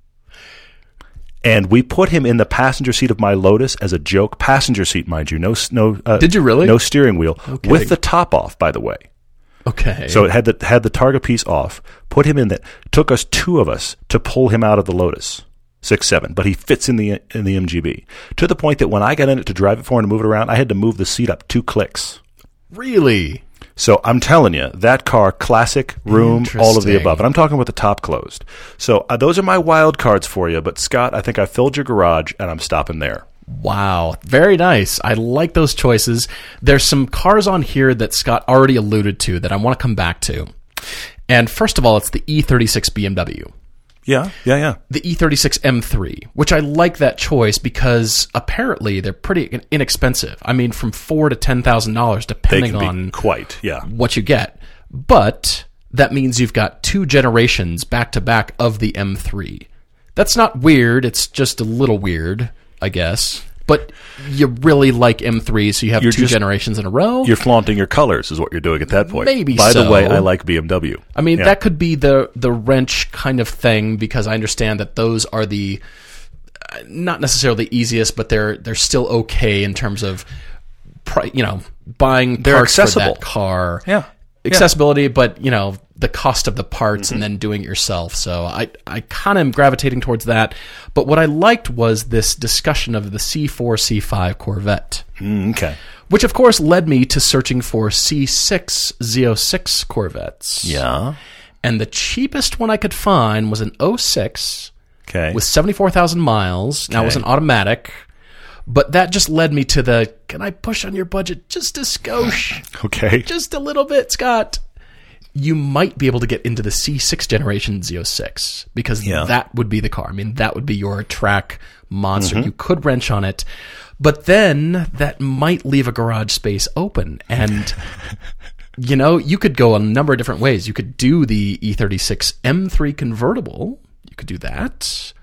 And we put him in the passenger seat of my Lotus as a joke. Passenger seat, mind you. No, no. Uh, Did you really? No steering wheel. Okay. With the top off, by the way. Okay. So it had the had the targa piece off. Put him in that. Took us two of us to pull him out of the Lotus. Six seven, but he fits in the in the M G B to the point that when I got in it to drive it for him to move it around, I had to move the seat up two clicks. Really? So I'm telling you, that car, classic, room, all of the above. And I'm talking about the top closed. So uh, those are my wild cards for you. But Scott, I think I filled your garage, and I'm stopping there. Wow. Very nice. I like those choices. There's some cars on here that Scott already alluded to that I want to come back to. And first of all, it's the E thirty-six B M W. Yeah, yeah, yeah. The E thirty-six M three, which I like that choice because apparently they're pretty inexpensive. I mean, from four to ten thousand dollars, depending they can on be quite, yeah, what you get. But that means you've got two generations back to back of the M three. That's not weird. It's just a little weird, I guess. But you really like M three, so you have You're two just- generations in a row. You're flaunting your colors, is what you're doing at that point. Maybe By so. the way, I like B M W. I mean, Yeah. that could be the the wrench kind of thing because I understand that those are the uh, not necessarily the easiest, but they're they're still okay in terms of pri- you know buying They're parts accessible. for that car. Yeah. Accessibility, but you know the cost of the parts mm-hmm. and then doing it yourself. So I I kind of am gravitating towards that. But what I liked was this discussion of the C four, C five Corvette. Mm, okay. Which, of course, led me to searching for C six Z oh six Corvettes. Yeah. And the cheapest one I could find was an oh six Okay. with seventy-four thousand miles. Now, it was Okay. an automatic, but that just led me to the, can I push on your budget just a skosh? okay. Just a little bit, Scott. You might be able to get into the C six generation Z oh six because Yeah. that would be the car. I mean, that would be your track monster. Mm-hmm. You could wrench on it, but then that might leave a garage space open. And, you know, you could go a number of different ways. You could do the E thirty-six M three convertible. You could do that.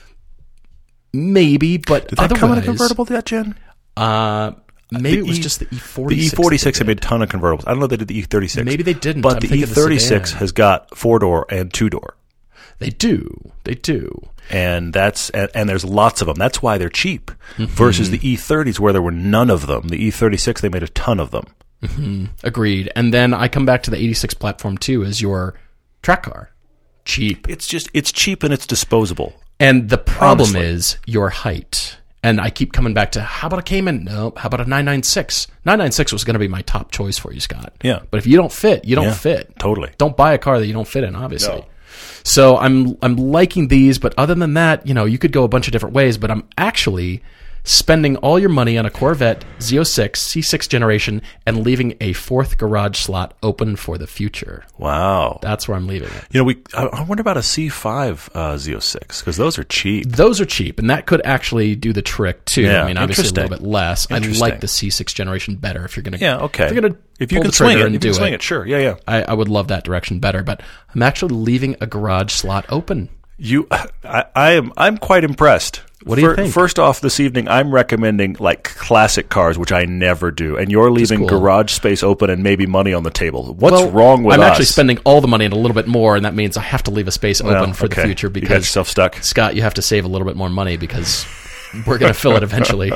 Maybe, but Did that otherwise, come in a convertible, that gen? Uh, maybe The it was E- just the E The forty-six. E forty-six had made a ton of convertibles. I don't know if they did the E thirty-six. Maybe they didn't. But I'm the thinking E the thirty-six sedan. has got four-door and two-door. They do. They do. And that's and, and there's lots of them. That's why they're cheap. Versus the E thirties where there were none of them. The E thirty-six, they made a ton of them. Mm-hmm. Agreed. And then I come back to the eighty-six platform too as your track car. Cheap. It's just it's cheap and it's disposable. And the problem Honestly. is your height. And I keep coming back to, how about a Cayman? No. How about a nine ninety-six? nine ninety-six was going to be my top choice for you, Scott. Yeah. But if you don't fit, you don't Yeah, fit. totally. Don't buy a car that you don't fit in, obviously. No. So I'm I'm liking these, but other than that, you know, you could go a bunch of different ways, but I'm actually spending all your money on a Corvette Z oh six C six generation and leaving a fourth garage slot open for the future. Wow. That's where I'm leaving it. You know, we I I wonder about a C five uh, Z oh six because those are cheap. Those are cheap, and that could actually do the trick too. Yeah, I mean, obviously a interesting. little bit less. I Interesting. like the C six generation better if you're going to. Yeah, okay. If you're going to If you pull can the trigger swing it, and if you do can swing it, it, sure. Yeah, yeah. I, I would love that direction better. But I'm actually leaving a garage slot open. You, I, I am. I'm quite impressed. What do you Fir- think? First off, this evening I'm recommending like classic cars, which I never do, and you're leaving cool. garage space open and maybe money on the table. What's Well, wrong with I'm us? actually spending all the money and a little bit more, and that means I have to leave a space open Well, for okay. the future You got because yourself stuck. Scott, you have to save a little bit more money because we're going to fill it eventually.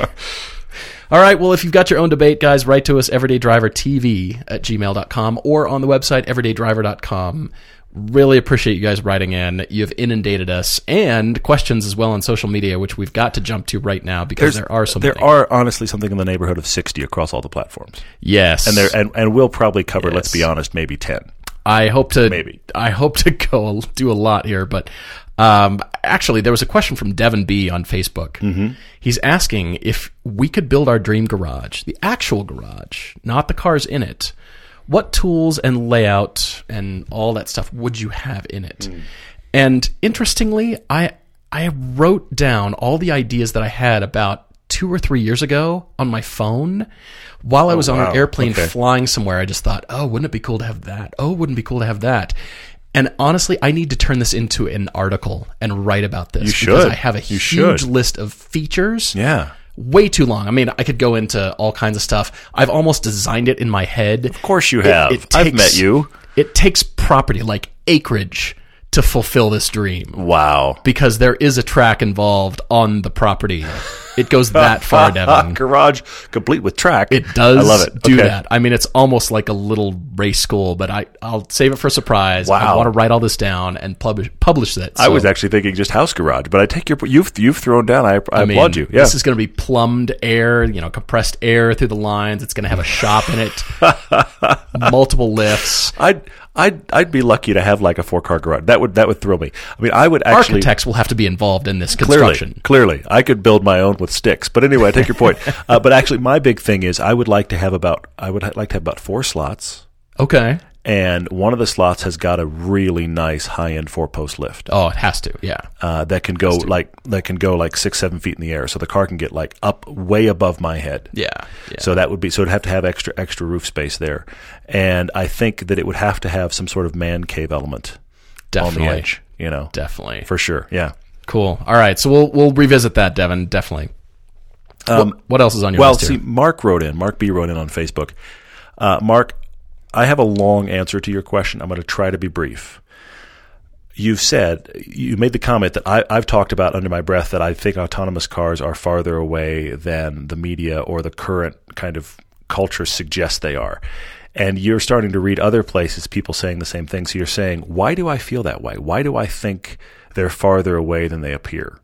All right, well, if you've got your own debate, guys, write to us, everydaydrivertv at gmail dot com or on the website, everyday driver dot com. Really appreciate you guys writing in. You've inundated us, and questions as well on social media, which we've got to jump to right now because there are so there many. are honestly something in the neighborhood of sixty across all the platforms, Yes. and there and, and we'll probably cover. Yes. Let's be honest, maybe ten. I hope to Maybe. I hope to go do a lot here, but um, actually, there was a question from Devin B on Facebook. Mm-hmm. He's asking if we could build our dream garage, the actual garage, not the cars in it. What tools and layout and all that stuff would you have in it? Mm. And interestingly, I I wrote down all the ideas that I had about two or three years ago on my phone while I was Oh, on wow. an airplane Okay. flying somewhere. I just thought, oh, wouldn't it be cool to have that? Oh, wouldn't it be cool to have that? And honestly, I need to turn this into an article and write about this. You Because should. I have a You huge should. list of features. Yeah. Way too long. I mean, I could go into all kinds of stuff. I've almost designed it in my head. Of course you have. I've met you. It takes property, like acreage, to fulfill this dream. Wow. Because there is a track involved on the property. It goes that far, Devin. Garage complete with track. It does I love it. do Okay. that. I mean, it's almost like a little race school, but I, I'll save it for a surprise. I Wow. want to write all this down and publish publish it. I So, was actually thinking just house garage, but I take your you've you've thrown down. I, I, I mean, applaud you. Yeah. This is going to be plumbed air, you know, compressed air through the lines. It's going to have a shop in it, multiple lifts. I'd I'd I'd be lucky to have like a four car garage. That would that would thrill me. I mean, I would actually Architects will have to be involved in this clearly construction. clearly I could build my own with sticks. But anyway, I take your point. Uh, but actually, my big thing is I would like to have about I would ha- like to have about four slots, Okay. and one of the slots has got a really nice high end four post lift. Oh, it has to. Yeah. Uh, that can go like that can go like six seven feet in the air, so the car can get like up way above my head. Yeah. Yeah. So that would be so it'd have to have extra extra roof space there, and I think that it would have to have some sort of man cave element Definitely. on the edge. You know, Definitely. for sure. Yeah. Cool. All right. So we'll we'll revisit that, Devin. Definitely. Um, what, what else is on your well, list see, here? Mark wrote in. Mark B wrote in on Facebook. Uh, Mark, I have a long answer to your question. I'm going to try to be brief. You've said, you made the comment that I, I've talked about under my breath that I think autonomous cars are farther away than the media or the current kind of culture suggests they are. And you're starting to read other places, people saying the same thing. So you're saying, why do I feel that way? Why do I think they're farther away than they appear?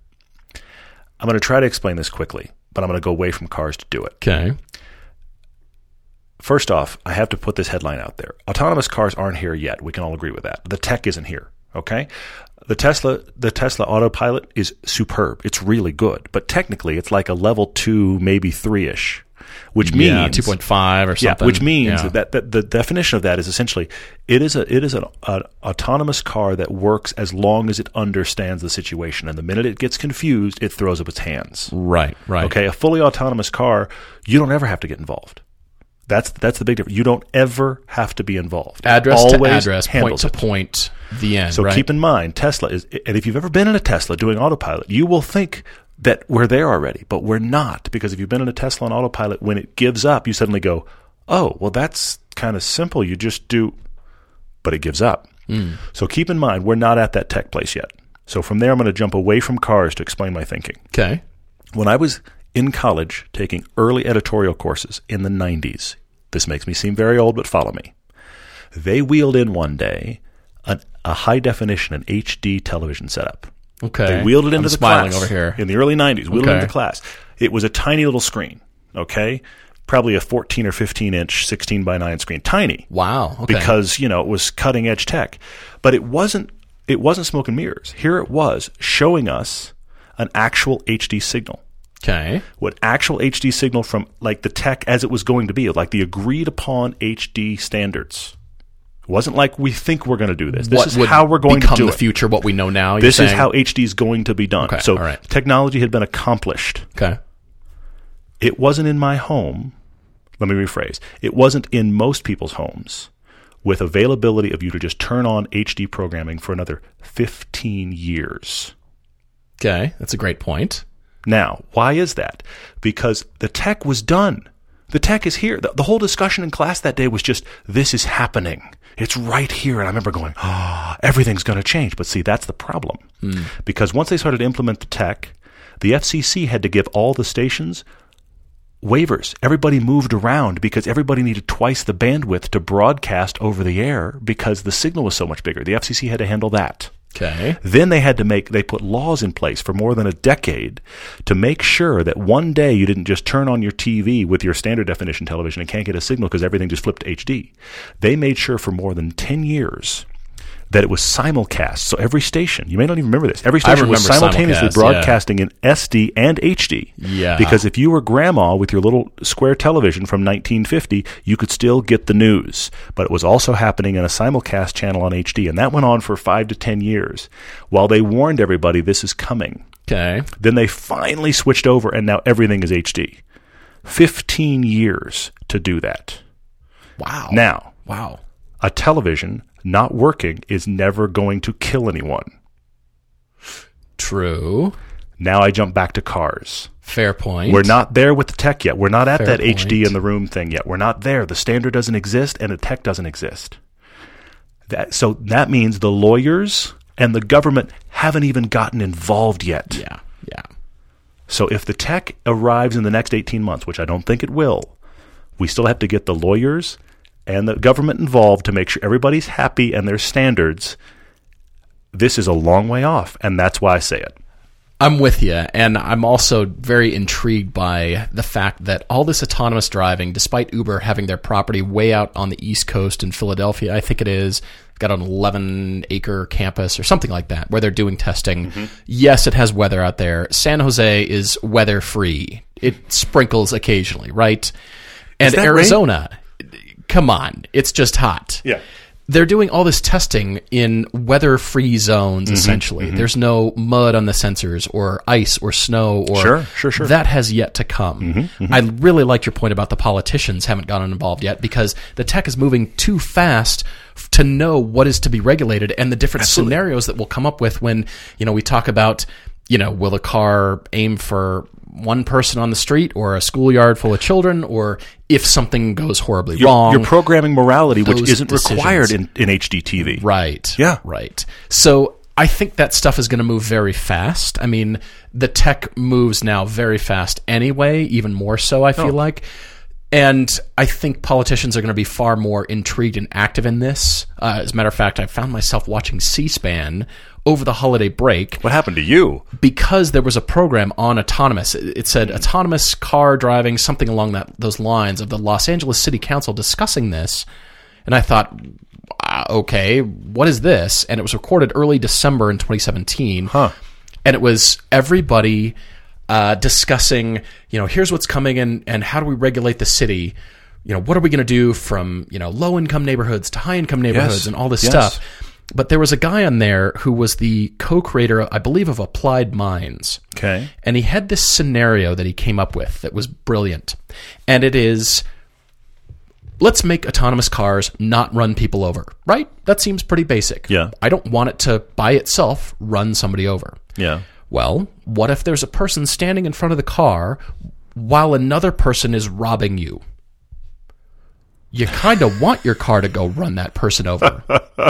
I'm going to try to explain this quickly, but I'm going to go away from cars to do it. Okay. First off, I have to put this headline out there. Autonomous cars aren't here yet. We can all agree with that. The tech isn't here. Okay? The Tesla, the Tesla Autopilot is superb. It's really good. But technically, it's like a level two, maybe three-ish, which means Yeah, two point five or yeah, something. which means Yeah. that, that the definition of that is essentially it is a it is an, an autonomous car that works as long as it understands the situation. And the minute it gets confused, it throws up its hands. Right. Right. Okay, a fully autonomous car, you don't ever have to get involved. That's that's the big difference. You don't ever have to be involved. Address Always to address, point handles to it. point, the end. So right? keep in mind, Tesla is, and if you've ever been in a Tesla doing autopilot, you will think that we're there already, but we're not. Because if you've been in a Tesla on autopilot, when it gives up, you suddenly go, oh, well, that's kind of simple. You just do, but it gives up. Mm. So keep in mind, we're not at that tech place yet. So from there, I'm going to jump away from cars to explain my thinking. Okay. When I was in college taking early editorial courses in the nineties, this makes me seem very old, but follow me. They wheeled in one day an, a high-definition, an H D television setup. Okay. They wheeled it into I'm the smiling class over here. in the early nineties. Wheeled Okay. it into the class. It was a tiny little screen, okay? Probably a fourteen or fifteen inch, sixteen by nine screen. Tiny. Wow. Okay. Because, you know, it was cutting-edge tech. But it wasn't, it wasn't smoke and mirrors. Here it was showing us an actual H D signal. Okay. What actual H D signal from like the tech as it was going to be, like the agreed upon H D standards. It wasn't like we think we're going to do this. This what is would how we're going to become do the it. future, what we know now? This you're is saying? how H D is going to be done. Okay, So all right. technology had been accomplished. Okay. It wasn't in my home. Let me rephrase. It wasn't in most people's homes with availability of you to just turn on H D programming for another fifteen years. Okay. That's a great point. Now, why is that? Because the tech was done. The tech is here. The, the whole discussion in class that day was just, this is happening. It's right here. And I remember going, oh, everything's going to change. But see, that's the problem. Mm. Because once they started to implement the tech, the F C C had to give all the stations waivers. Everybody moved around because everybody needed twice the bandwidth to broadcast over the air because the signal was so much bigger. The F C C had to handle that. Okay. Then they had to make, they put laws in place for more than a decade to make sure that one day you didn't just turn on your T V with your standard definition television and can't get a signal because everything just flipped to H D. They made sure for more than ten years that it was simulcast. So every station, you may not even remember this, every station was remember simultaneously simulcast, broadcasting in S D and H D. Yeah. Because if you were grandma with your little square television from nineteen fifty, you could still get the news. But it was also happening in a simulcast channel on H D. And that went on for five to ten years while they warned everybody this is coming. Okay. Then they finally switched over, and now everything is H D. Fifteen years to do that. Wow. Now, wow. a television not working is never going to kill anyone. True. Now I jump back to cars. Fair point. We're not there with the tech yet. We're not at Fair that H D point. in the room thing yet. We're not there. The standard doesn't exist, and the tech doesn't exist. That, so that means the lawyers and the government haven't even gotten involved yet. Yeah, yeah. So if the tech arrives in the next eighteen months, which I don't think it will, we still have to get the lawyers and the government involved to make sure everybody's happy and there's standards. This is a long way off, and that's why I say it. I'm with you, and I'm also very intrigued by the fact that all this autonomous driving, despite Uber having their property way out on the East Coast in Philadelphia, I think it is, got an eleven-acre campus or something like that, where they're doing testing. Mm-hmm. Yes, it has weather out there. San Jose is weather-free. It sprinkles occasionally, right? And Arizona, rain? Come on, it's just hot. Yeah. They're doing all this testing in weather-free zones, mm-hmm, essentially. Mm-hmm. There's no mud on the sensors or ice or snow. Or sure, sure, sure. That has yet to come. Mm-hmm, mm-hmm. I really like your point about the politicians haven't gotten involved yet because the tech is moving too fast f- to know what is to be regulated and the different Absolutely. Scenarios that we'll come up with when, you know, we talk about, you know, will a car aim for one person on the street or a schoolyard full of children, or if something goes horribly you're, wrong. You're programming morality, which isn't decisions. required in, in H D T V. Right. Yeah. Right. So I think that stuff is going to move very fast. I mean, the tech moves now very fast anyway, even more so, I feel oh. like. And I think politicians are going to be far more intrigued and active in this. Uh, as a matter of fact, I found myself watching C-SPAN over the holiday break. What happened to you? Because there was a program on autonomous. It said autonomous car driving, something along that those lines, of the Los Angeles City Council discussing this. And I thought, okay, what is this? And it was recorded early December in twenty seventeen. Huh. And it was everybody uh, discussing, you know, here's what's coming and, and how do we regulate the city? You know, what are we going to do from, you know, low-income neighborhoods to high-income neighborhoods yes. and all this yes. stuff. But there was a guy on there who was the co-creator, I believe, of Applied Minds. Okay. And he had this scenario that he came up with that was brilliant. And it is, let's make autonomous cars not run people over, right? That seems pretty basic. Yeah. I don't want it to, by itself, run somebody over. Yeah. Well, what if there's a person standing in front of the car while another person is robbing you? You kind of want your car to go run that person over.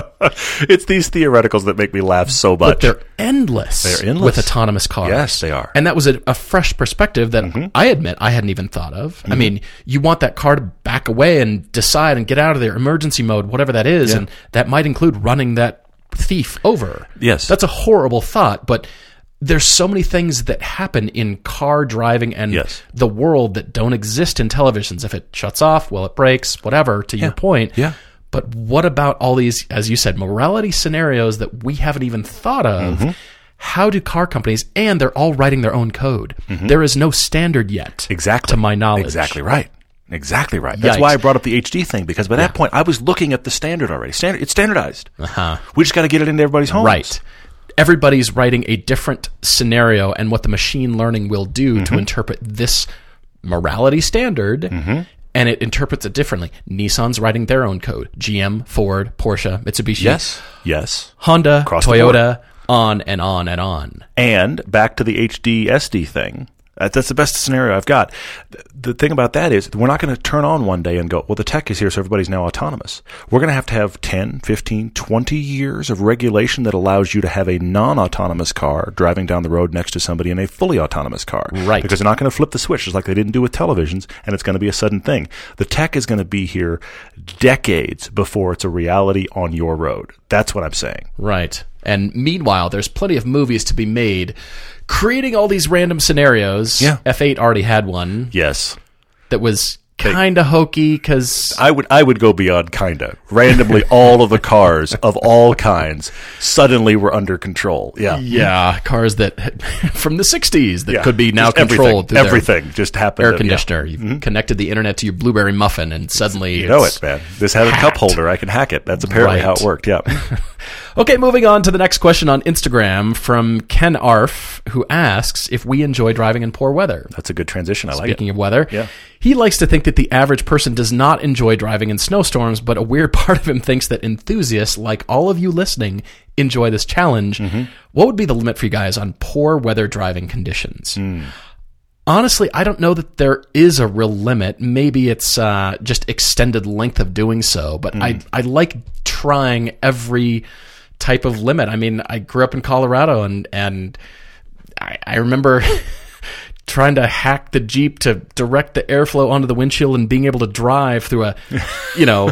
It's these theoreticals that make me laugh so much. But they're endless, they're endless with autonomous cars. Yes, they are. And that was a, a fresh perspective that mm-hmm. I admit I hadn't even thought of. Mm-hmm. I mean, you want that car to back away and decide and get out of their emergency mode, whatever that is, yeah. and that might include running that thief over. Yes. That's a horrible thought, but there's so many things that happen in car driving and yes. the world that don't exist in televisions. If it shuts off, well, it breaks, whatever, to yeah. your point. Yeah. But what about all these, as you said, morality scenarios that we haven't even thought of? Mm-hmm. How do car companies, and they're all writing their own code. Mm-hmm. There is no standard yet, exactly. to my knowledge. Exactly right. Exactly right. That's Yikes. Why I brought up the H D thing, because by that yeah. point, I was looking at the standard already. Standard, it's standardized. Uh-huh. We just got to get it into everybody's homes. Right. Everybody's writing a different scenario and what the machine learning will do mm-hmm. to interpret this morality standard, mm-hmm. and it interprets it differently. Nissan's writing their own code. G M, Ford, Porsche, Mitsubishi. Yes. Yes. Honda, Across Toyota, on and on and on. And back to the H D S D thing. That's the best scenario I've got. The thing about that is we're not going to turn on one day and go, well, the tech is here, so everybody's now autonomous. We're going to have to have ten, fifteen, twenty years of regulation that allows you to have a non-autonomous car driving down the road next to somebody in a fully autonomous car. Right. Because they're not going to flip the switch just like they didn't do with televisions, and it's going to be a sudden thing. The tech is going to be here decades before it's a reality on your road. That's what I'm saying. Right. And meanwhile, there's plenty of movies to be made creating all these random scenarios. Yeah. F eight already had one. Yes. That was kind of hokey because I would I would go beyond kinda. Randomly, all of the cars of all kinds suddenly were under control. Yeah. Yeah. Cars that from the sixties that yeah. could be now just controlled everything, through everything their just happened. air to, conditioner. Yeah. You've mm-hmm. connected the internet to your Blueberry muffin and suddenly you it's know it, man. This had a hacked. cup holder. I can hack it. That's apparently right. how it worked. Yeah. Okay, moving on to the next question on Instagram from Ken Arf, who asks if we enjoy driving in poor weather. That's a good transition. I like it. Speaking of weather, Yeah. he likes to think that the average person does not enjoy driving in snowstorms, but a weird part of him thinks that enthusiasts, like all of you listening, enjoy this challenge. Mm-hmm. What would be the limit for you guys on poor weather driving conditions? Mm. Honestly, I don't know that there is a real limit. Maybe it's uh, just extended length of doing so, but Mm. I I like trying every type of limit. I mean, I grew up in Colorado, and and I, I remember trying to hack the Jeep to direct the airflow onto the windshield and being able to drive through a, you know,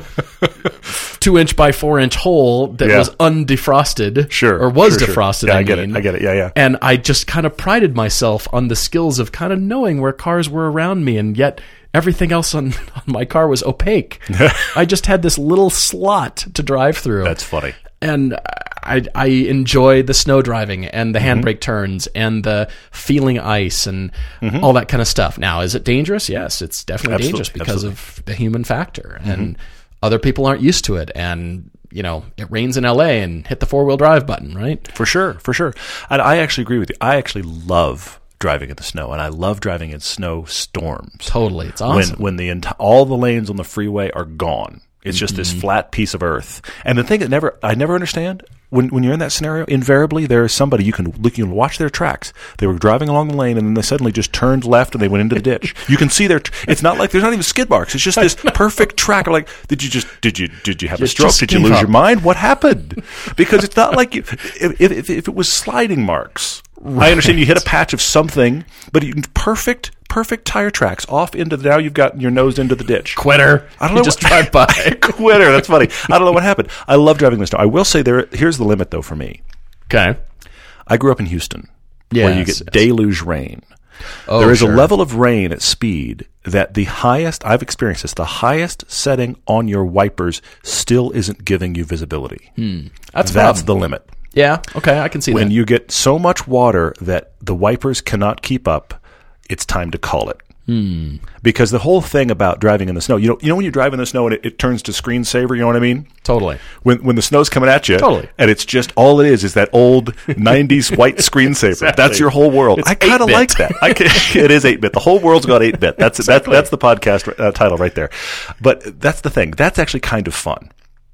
two inch by four inch hole that Yeah. was undefrosted, Sure. or was sure, sure. defrosted. Yeah, I, I get mean. it. I get it. Yeah, yeah. And I just kind of prided myself on the skills of kind of knowing where cars were around me, and yet everything else on, on my car was opaque. I just had this little slot to drive through. That's funny. And I, I enjoy the snow driving and the handbrake turns and the feeling ice and all that kind of stuff. Now, is it dangerous? Yes, it's definitely Absolutely, dangerous because absolutely. of the human factor. And other people aren't used to it. And, you know, it rains in L A and hit the four-wheel drive button, right? For sure, for sure. And I actually agree with you. I actually love driving in the snow, and I love driving in snowstorms. Totally. It's awesome. When when the enti- all the lanes on the freeway are gone. It's just this flat piece of earth. And the thing that never I never understand, when when you're in that scenario, invariably there is somebody you can look you can watch their tracks. They were driving along the lane and then they suddenly just turned left and they went into the ditch. You can see their it's not like there's not even skid marks. It's just this perfect track. I'm like, did you just did you did you have a Just stroke? Did you give lose up. your mind? What happened? Because it's not like you, if, if if it was sliding marks. I understand you hit a patch of something, but you, perfect perfect tire tracks off into the, now you've got your nose into the ditch. Quitter. I don't You know just what- drive by. Quitter. That's funny. I don't know what happened. I love driving in the snow. I will say there. Here's the limit, though, for me. Okay. I grew up in Houston, where you Yes, get yes. deluge rain. Oh, there is sure. a level of rain at speed that the highest I've experienced this. The highest setting on your wipers still isn't giving you visibility. That's That's a problem. the limit. Yeah. Okay. I can see When that. you get so much water that the wipers cannot keep up, it's time to call it. Hmm. Because the whole thing about driving in the snow, you know, you know when you drive in the snow and it, it turns to screensaver, you know what I mean? Totally. When when the snow's coming at you, Totally. and it's just all it is is that old nineties white screensaver. Exactly. That's your whole world. It's I kind of eight-bit. like that. I can, it is eight bit. The whole world's got eight bit. That's Exactly. that's that's the podcast uh, title right there. But that's the thing. That's actually kind of fun.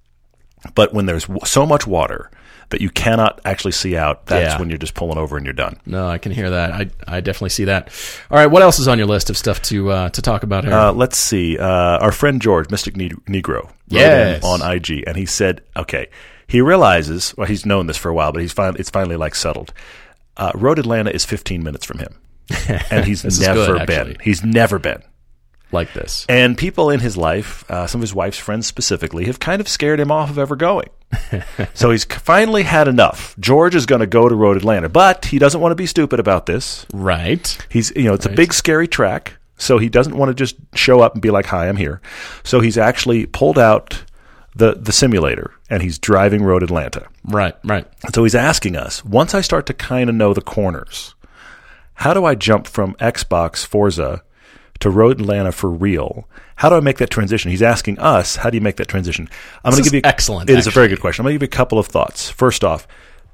But when there's w- so much water that you cannot actually see out, that's Yeah. when you're just pulling over and you're done. No, I can hear that. I I definitely see that. All right, what else is on your list of stuff to uh, to talk about here? Uh, let's see. Uh, our friend George, Mystic Ne- Negro, wrote Yes. in on I G, and he said, okay, he realizes, well, he's known this for a while, but he's finally, it's finally like settled. Uh, Road Atlanta is fifteen minutes from him, and he's This is never good, been. actually. He's never been. Like this. And people in his life, uh, some of his wife's friends specifically, have kind of scared him off of ever going. So he's finally had enough. George is going to go to Road Atlanta, but he doesn't want to be stupid about this. Right. He's, you know, it's a big, scary track, so he doesn't want to just show up and be like, "Hi, I'm here." So he's actually pulled out the the simulator and he's driving Road Atlanta. Right, right. And so he's asking us, once I start to kind of know the corners, how do I jump from Xbox Forza to Road Atlanta for real? How do I make that transition? He's asking us, how do you make that transition? I'm going This to is give you excellent, It is a very actually. good question. I'm going to give you a couple of thoughts. First off,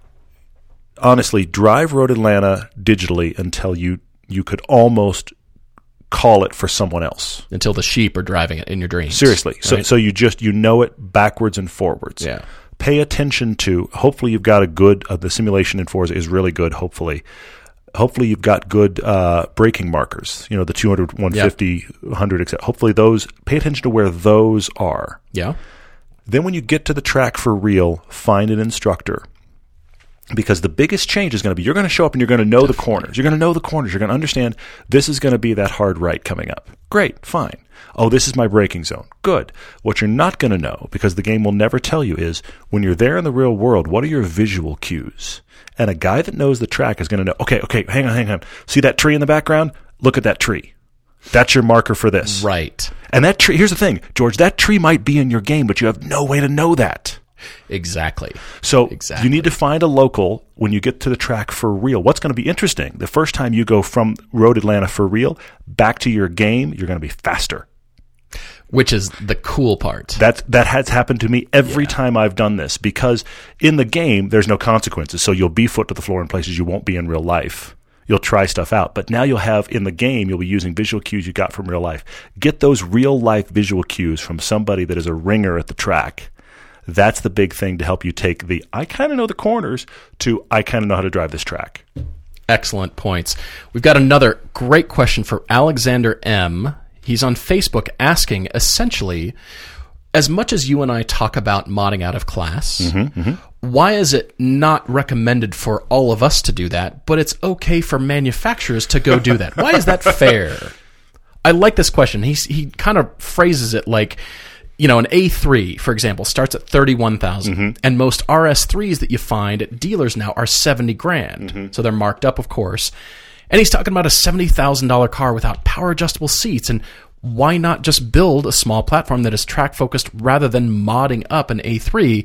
honestly, drive Road Atlanta digitally until you you could almost call it for someone else. Until the sheep are driving it in your dreams. Seriously. So right? so you just you know it backwards and forwards. Yeah. Pay attention to, hopefully you've got a good uh, the simulation in Forza is really good, hopefully. Hopefully you've got good uh, braking markers, you know, the two hundred, one fifty, one hundred, et cetera. Hopefully those, pay attention to where those are. Yeah. Then when you get to the track for real, find an instructor. Because the biggest change is going to be, you're going to show up and you're going to know the corners. You're going to know the corners. You're going to understand this is going to be that hard right coming up. Great, fine. Oh, this is my braking zone. Good. What you're not going to know, because the game will never tell you, is when you're there in the real world, what are your visual cues? And a guy that knows the track is going to know, okay, okay, hang on, hang on. See that tree in the background? Look at that tree. That's your marker for this. Right. And that tree, here's the thing, George, that tree might be in your game, but you have no way to know that. Exactly. So Exactly. you need to find a local when you get to the track for real. What's going to be interesting, the first time you go from Road Atlanta for real back to your game, you're going to be faster. Which is the cool part. That that has happened to me every yeah. time I've done this, because in the game, there's no consequences. So you'll be foot to the floor in places you won't be in real life. You'll try stuff out. But now you'll have, in the game, you'll be using visual cues you got from real life. Get those real-life visual cues from somebody that is a ringer at the track. That's the big thing to help you take the, I kind of know the corners, to, I kind of know how to drive this track. Excellent points. We've got another great question for Alexander M. He's on Facebook asking, essentially, as much as you and I talk about modding out of class, mm-hmm, mm-hmm. why is it not recommended for all of us to do that, but it's okay for manufacturers to go do that? Why is that fair? I like this question. He's, he kind of phrases it like, you know, an A three, for example, starts at thirty-one thousand dollars, mm-hmm. and most R S threes that you find at dealers now are seventy grand. Mm-hmm. So they're marked up, of course. And he's talking about a seventy thousand dollars car without power-adjustable seats, and why not just build a small platform that is track-focused rather than modding up an A three?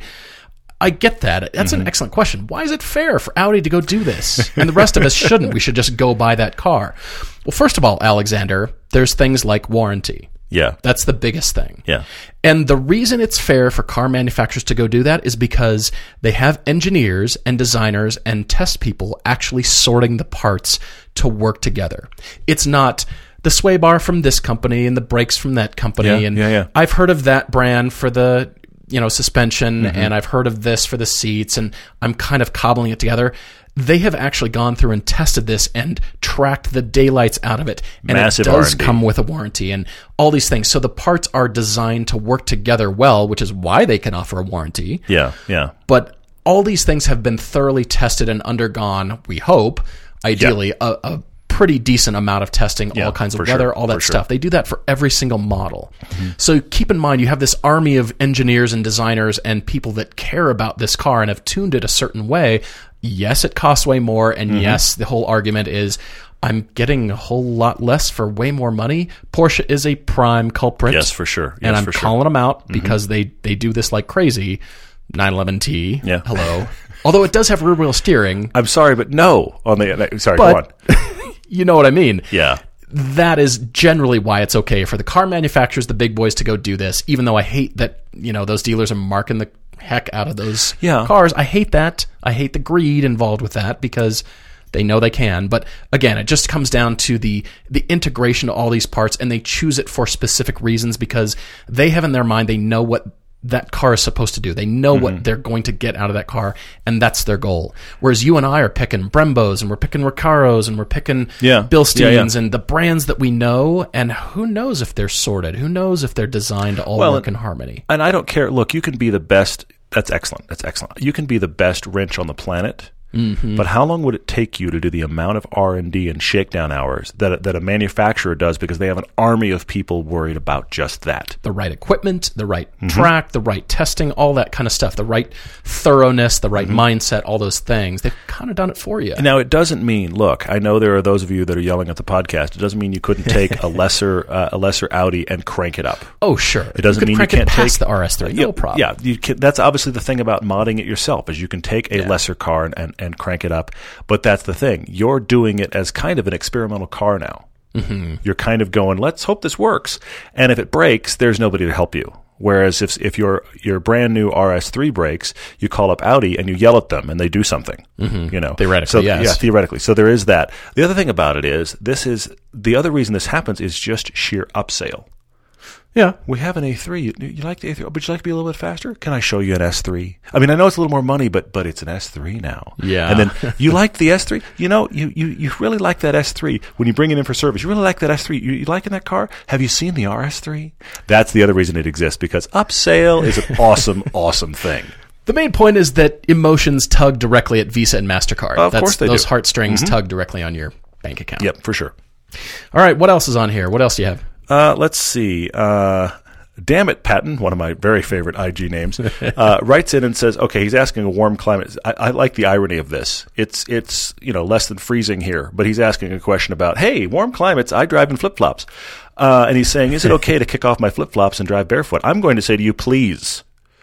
I get that. That's mm-hmm. an excellent question. Why is it fair for Audi to go do this? And the rest of us shouldn't. We should just go buy that car. Well, first of all, Alexander, there's things like warranty. Yeah. That's the biggest thing. Yeah. And the reason it's fair for car manufacturers to go do that is because they have engineers and designers and test people actually sorting the parts to work together. It's not the sway bar from this company and the brakes from that company. Yeah, and yeah, yeah. I've heard of that brand for the, you know, suspension, mm-hmm. and I've heard of this for the seats, and I'm kind of cobbling it together. They have actually gone through and tested this and tracked the daylights out of it. And Massive it does R and D. come with a warranty and all these things. So the parts are designed to work together well, which is why they can offer a warranty. Yeah, yeah. But all these things have been thoroughly tested and undergone, we hope, ideally, yeah. a, a pretty decent amount of testing, yeah, all kinds of weather, sure, all that for stuff. Sure. They do that for every single model. Mm-hmm. So keep in mind, you have this army of engineers and designers and people that care about this car and have tuned it a certain way. Yes, it costs way more, and mm-hmm. yes, the whole argument is I'm getting a whole lot less for way more money. Porsche is a prime culprit. Yes, for sure. Yes, and I'm for calling sure. them out mm-hmm. because they, they do this like crazy. nine eleven T. Yeah. Hello. Although it does have rear wheel steering. I'm sorry, but no. On the sorry, but, go on. You know what I mean. Yeah. That is generally why it's okay for the car manufacturers, the big boys, to go do this, even though I hate that, you know, those dealers are marking the heck out of those yeah. cars. I hate that. I hate the greed involved with that because they know they can. But again, it just comes down to the the integration of all these parts, and they choose it for specific reasons because they have in their mind, they know what that car is supposed to do. They know mm-hmm. what they're going to get out of that car, and that's their goal. Whereas you and I are picking Brembos, and we're picking Recaros, and we're picking yeah. Bilsteins, yeah, yeah. and the brands that we know, and who knows if they're sorted? Who knows if they're designed to all well, work in harmony? And I don't care. Look, you can be the best. That's excellent. That's excellent. You can be the best wrench on the planet. Mm-hmm. But how long would it take you to do the amount of R and D and shakedown hours that that a manufacturer does because they have an army of people worried about just that? The right equipment, the right mm-hmm. track, the right testing, all that kind of stuff, the right thoroughness, the right mm-hmm. mindset, all those things. They've kind of done it for you. Now, it doesn't mean, look, I know there are those of you that are yelling at the podcast. It doesn't mean you couldn't take a lesser uh, a lesser Audi and crank it up. Oh, sure. It doesn't you mean crank you can't it past take the R S three. Uh, no yeah, problem. Yeah, you can, that's obviously the thing about modding it yourself is you can take a yeah. lesser car and, and and crank it up. But that's the thing. You're doing it as kind of an experimental car now. Mm-hmm. You're kind of going, let's hope this works. And if it breaks, there's nobody to help you. Whereas if if your your brand new R S three breaks, you call up Audi and you yell at them and they do something. Mm-hmm. You know, theoretically, so, yes. Yeah, theoretically. So there is that. The other thing about it is this is the other reason this happens is just sheer upsale. Yeah, we have an A three. You, you like the A three? Would you like to be a little bit faster? Can I show you an S three? I mean, I know it's a little more money, but but it's an S three now. Yeah. And then you liked the S three? You know, you, you, you really like that S three when you bring it in for service. You really like that S three. You, you liking that car? Have you seen the R S three? That's the other reason it exists, because upsale is an awesome, awesome thing. The main point is that emotions tug directly at Visa and MasterCard. Uh, of That's, course they those do. Those heartstrings mm-hmm. tug directly on your bank account. Yep, for sure. All right, what else is on here? What else do you have? Uh, let's see. Uh... Damn it, Patton, one of my very favorite I G names, uh, writes in and says, okay, he's asking a warm climate. I, I like the irony of this. It's, it's you know, less than freezing here, but he's asking a question about, hey, warm climates, I drive in flip-flops. Uh, and he's saying, is it okay to kick off my flip-flops and drive barefoot? I'm going to say to you, please.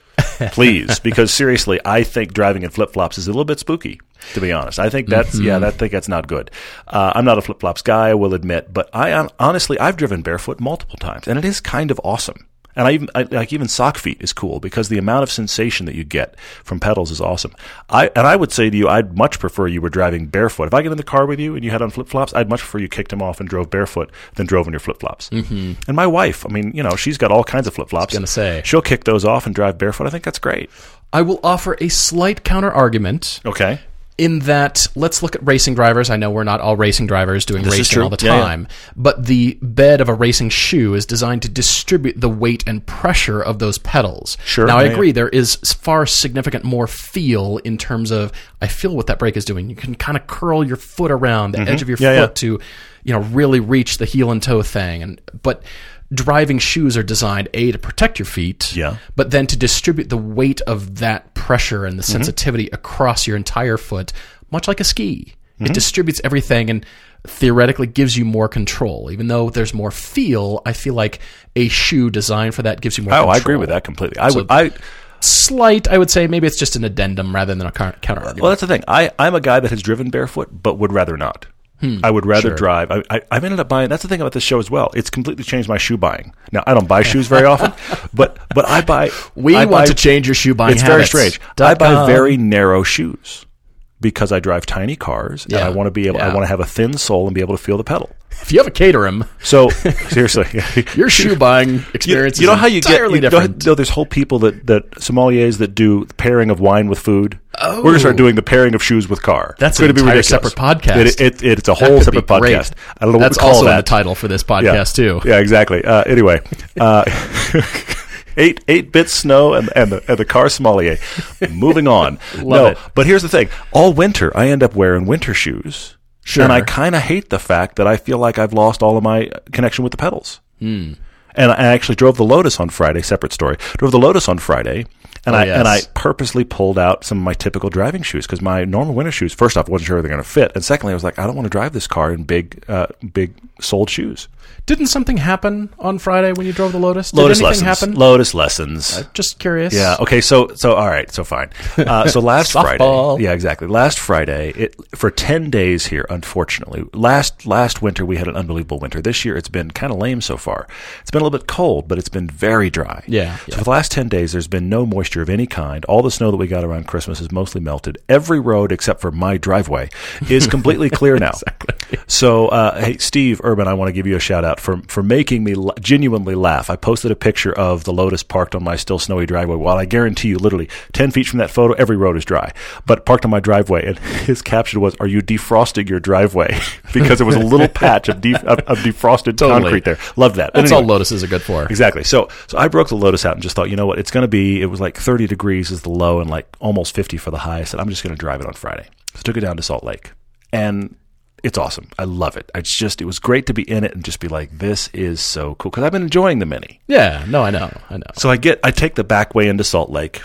Please, because seriously, I think driving in flip-flops is a little bit spooky, to be honest. I think that's, mm-hmm. yeah, I think that's not good. Uh, I'm not a flip-flops guy, I will admit, but I honestly, I've driven barefoot multiple times, and it is kind of awesome. And I even I, like even sock feet is cool because the amount of sensation that you get from pedals is awesome. I and I would say to you, I'd much prefer you were driving barefoot. If I get in the car with you and you had on flip flops, I'd much prefer you kicked them off and drove barefoot than drove in your flip flops. Mm-hmm. And my wife, I mean, you know, she's got all kinds of flip flops. I was gonna say she'll kick those off and drive barefoot. I think that's great. I will offer a slight counter argument. Okay. In that, let's look at racing drivers. I know we're not all racing drivers doing This is racing true. all the Yeah, time, but the bed of a racing shoe is designed to distribute the weight and pressure of those pedals. Sure. Now, I Yeah, agree, yeah. there is far significant more feel in terms of, I feel what that brake is doing. You can kind of curl your foot around the edge of your Yeah, foot yeah. to, you know, really reach the heel and toe thing. And but driving shoes are designed, A, to protect your feet, Yeah. but then to distribute the weight of that pressure and the sensitivity across your entire foot, much like a ski. It distributes everything and theoretically gives you more control. Even though there's more feel, I feel like a shoe designed for that gives you more Oh, control. I agree with that completely. I So- would. I Slight, I would say, maybe it's just an addendum rather than a counter argument. well, that's the thing. I I'm a guy that has driven barefoot, but would rather not. I would rather Sure. drive. I, I, I've ended up buying. That's the thing about this show as well. It's completely changed my shoe buying. Now I don't buy shoes very often, but but I buy. we I want buy, to change your shoe buying It's habits. very strange. Dot I buy com. very narrow shoes because I drive tiny cars and Yeah. I want to be able. I Yeah. want to have a thin sole and be able to feel the pedal. If you have a Caterham, So seriously, your shoe buying You, experience you know is how you get entirely you know, different. no, there's whole people that, that sommeliers that do pairing of wine with food. Oh. We're gonna start doing the pairing of shoes with car. That's it's an going to be entire ridiculous. separate podcast. It, it, it, it's a That whole could separate be great. podcast. I don't know That's what to call also that. in the title for this yeah. podcast too. Yeah, exactly. Uh, anyway, uh, eight eight bit snow and and the, and the car sommelier. Moving on. no, it. but here's the thing: all winter I end up wearing winter shoes. Sure. And I kind of hate the fact that I feel like I've lost all of my connection with the pedals. Hmm. And I actually drove the Lotus on Friday. Separate story. Drove the Lotus on Friday, and Oh, I yes. and I purposely pulled out some of my typical driving shoes because my normal winter shoes. First off, wasn't sure they're going to fit, and secondly, I was like, I don't want to drive this car in big, uh, big soled shoes. Didn't something happen on Friday when you drove the Lotus? Did Lotus anything lessons. happen? Lotus lessons. Just curious. Yeah. Okay. So so all right. So fine. Uh, so last Friday. Softball. Yeah. Exactly. Last Friday. It for ten days here. Unfortunately, last last winter we had an unbelievable winter. This year it's been kind of lame so far. It's been a little bit cold, but it's been very dry. Yeah, So yeah. for the last ten days, there's been no moisture of any kind. All the snow that we got around Christmas is mostly melted. Every road except for my driveway is completely clear now. Exactly. So, uh, hey, Steve Urban, I want to give you a shout out for for making me l- genuinely laugh. I posted a picture of the Lotus parked on my still snowy driveway. While I guarantee you, literally ten feet from that photo, every road is dry, but parked on my driveway. And his caption was, "Are you defrosting your driveway?" Because there was a little patch of, def- of, of defrosted Totally. concrete there. Loved that. But That's anyway. all Lotuses are good for. Exactly. So, so I broke the Lotus out and just thought, you know what? It's going to be. It was like thirty degrees is the low and like almost fifty for the high. I said, I'm just going to drive it on Friday. So I took it down to Salt Lake, and it's awesome. I love it. It's just, it was great to be in it and just be like, this is so cool because I've been enjoying the Mini. Yeah. No, I know. I know. So I get, I take the back way into Salt Lake.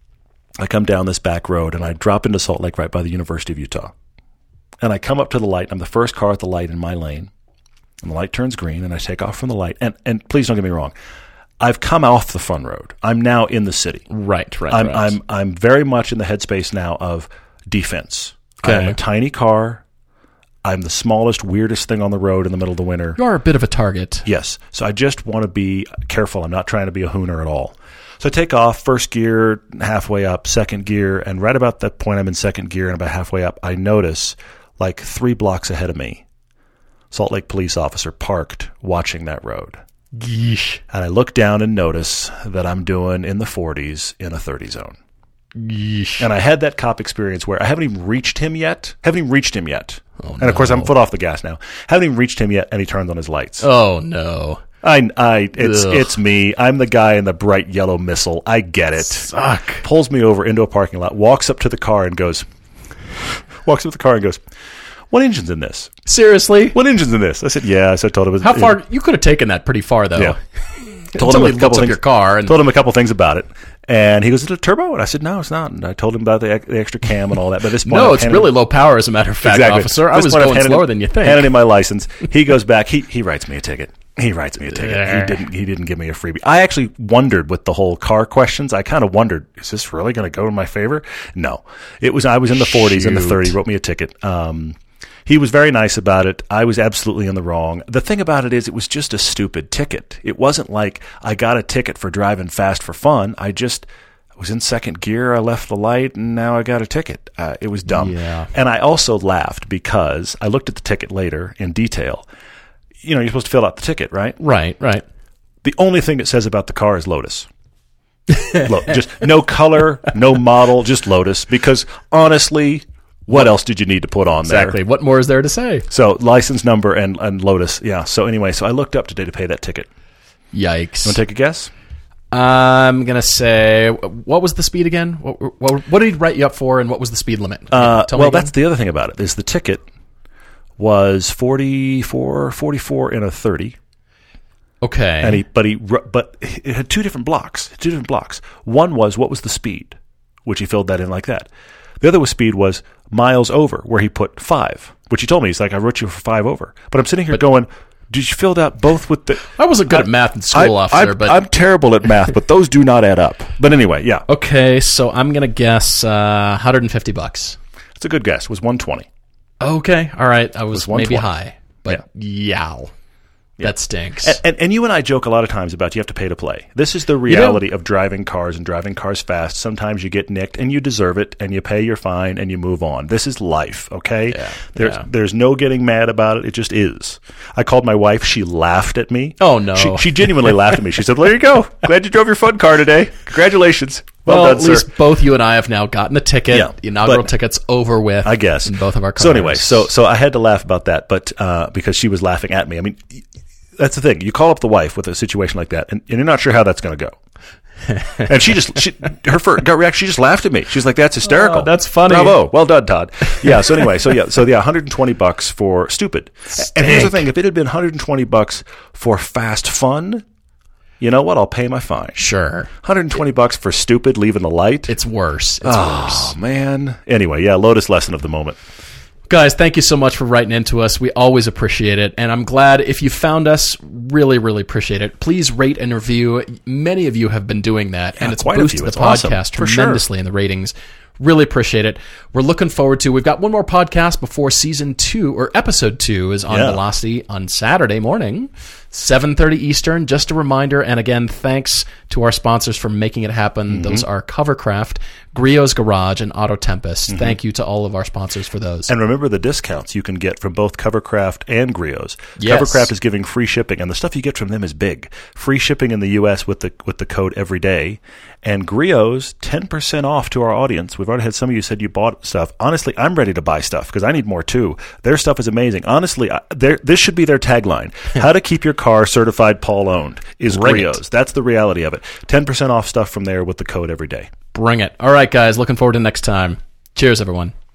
I come down this back road and I drop into Salt Lake right by the University of Utah. And I come up to the light. I'm the first car at the light in my lane. And the light turns green and I take off from the light. And and please don't get me wrong. I've come off the fun road. I'm now in the city. Right. Right. I'm right. I'm I'm very much in the headspace now of defense. Okay. I'm a tiny car. I'm the smallest, weirdest thing on the road in the middle of the winter. You are a bit of a target. Yes. So I just want to be careful. I'm not trying to be a hooner at all. So I take off, first gear, halfway up, second gear, and right about that point I'm in second gear and about halfway up, I notice like three blocks ahead of me, Salt Lake police officer parked watching that road. Yeesh. And I look down and notice that I'm doing in the forties in a thirty zone. Yeesh. And I had that cop experience where I haven't even reached him yet. Haven't even reached him yet. Oh, and of course, no. I'm foot off the gas now. Haven't even reached him yet, and he turns on his lights. Oh, no. I, I, it's, Ugh. it's me. I'm the guy in the bright yellow missile. I get it. Suck. Pulls me over into a parking lot, walks up to the car and goes, walks up to the car and goes, what engine's in this? Seriously? What engine's in this? I said, yeah. So I told him. It was, How far? You could have taken that pretty far, though. Yeah. Told him him a he couple looks up things- your car. And Told him a couple things about it. And he goes, is it a turbo? And I said, no, it's not. And I told him about the, ex- the extra cam and all that. But at this point, no, I'm it's handing- really low power, as a matter of fact, Exactly. officer. At I this was point, I've going handed slower him- than you think. Handed him my license. He goes back. He he writes me a ticket. He writes me a ticket. Yeah. He didn't. He didn't give me a freebie. I actually wondered with the whole car questions. I kind of wondered, is this really going to go in my favor? No, it was. I was in the forties and the Shoot. thirties. Wrote me a ticket. Um, He was very nice about it. I was absolutely in the wrong. The thing about it is it was just a stupid ticket. It wasn't like I got a ticket for driving fast for fun. I just was in second gear. I left the light, and now I got a ticket. Uh, it was dumb. Yeah. And I also laughed because I looked at the ticket later in detail. You know, you're supposed to fill out the ticket, right? Right, right. The only thing it says about the car is Lotus. Lo- just no color, no model, just Lotus. Because honestly, what else did you need to put on there? Exactly. What more is there to say? So license number and, and Lotus. Yeah. So anyway, so I looked up today to pay that ticket. Yikes. Want to take a guess? I'm going to say, what was the speed again? What, what, what did he write you up for, and what was the speed limit? Uh, Tell me well, again. that's the other thing about it, is the ticket was forty-four, forty-four in a thirty. Okay. And he, but he, but it had two different blocks. Two different blocks. One was what was the speed, which he filled that in like that. The other was speed was miles over, where he put five, which he told me he's like, I wrote you for five over. But I'm sitting here but, going, did you fill that both with the? I wasn't good I, at math in school, I, officer, I, but I'm terrible at math, but those do not add up. But anyway, yeah. Okay, so I'm gonna guess uh, one hundred fifty bucks. It's a good guess. It was one twenty. Okay, all right. I was, was maybe high, but yeah. yow. Yeah. That stinks. And, and, and you and I joke a lot of times about you have to pay to play. This is the reality of driving cars and driving cars fast. Sometimes you get nicked and you deserve it and you pay your fine and you move on. This is life, okay? Yeah. There's yeah. there's no getting mad about it. It just is. I called my wife. She laughed at me. Oh, no. She, she genuinely laughed at me. She said, well, there you go. Glad you drove your fun car today. Congratulations. Well, well done, at sir. least both you and I have now gotten a ticket. Yeah, the inaugural but, ticket's over with. I guess. In both of our cars. So anyway, so so I had to laugh about that, but uh, because she was laughing at me. I mean, that's the thing. You call up the wife with a situation like that, and, and you're not sure how that's going to go. And she just, she, her first gut reaction, she just laughed at me. She's like, that's hysterical. Oh, that's funny. Bravo. Well done, Todd. Yeah, so anyway, so yeah, so yeah, one hundred twenty bucks for stupid. Stink. And here's the thing, if it had been one hundred twenty bucks for fast fun, you know what? I'll pay my fine. Sure. one hundred twenty bucks for stupid, leaving the light. It's worse. It's oh, worse. man. Anyway, yeah, Lotus lesson of the moment. Guys, thank you so much for writing into us. We always appreciate it. And I'm glad if you found us, really, really appreciate it. Please rate and review. Many of you have been doing that. Yeah, and it's quite boosted a few. the It's podcast awesome. tremendously sure. in the ratings. Really appreciate it. We're looking forward to, we've got one more podcast before season two, or episode two is on yeah. Velocity on Saturday morning, seven thirty Eastern. Just a reminder, and again, thanks to our sponsors for making it happen. Mm-hmm. Those are Covercraft, Griot's Garage, and Auto Tempest. Mm-hmm. Thank you to all of our sponsors for those. And remember the discounts you can get from both Covercraft and Griot's. Yes. Covercraft is giving free shipping, and the stuff you get from them is big. Free shipping in the U S with the with the code EVERYDAY. And Griot's, ten percent off to our audience. We've already had some of you said you bought stuff. Honestly, I'm ready to buy stuff because I need more too. Their stuff is amazing. Honestly, this should be their tagline. How to keep your car certified Paul owned is Griot's. That's the reality of it. ten percent off stuff from there with the code EVERYDAY. Bring it. All right, guys. Looking forward to next time. Cheers, everyone.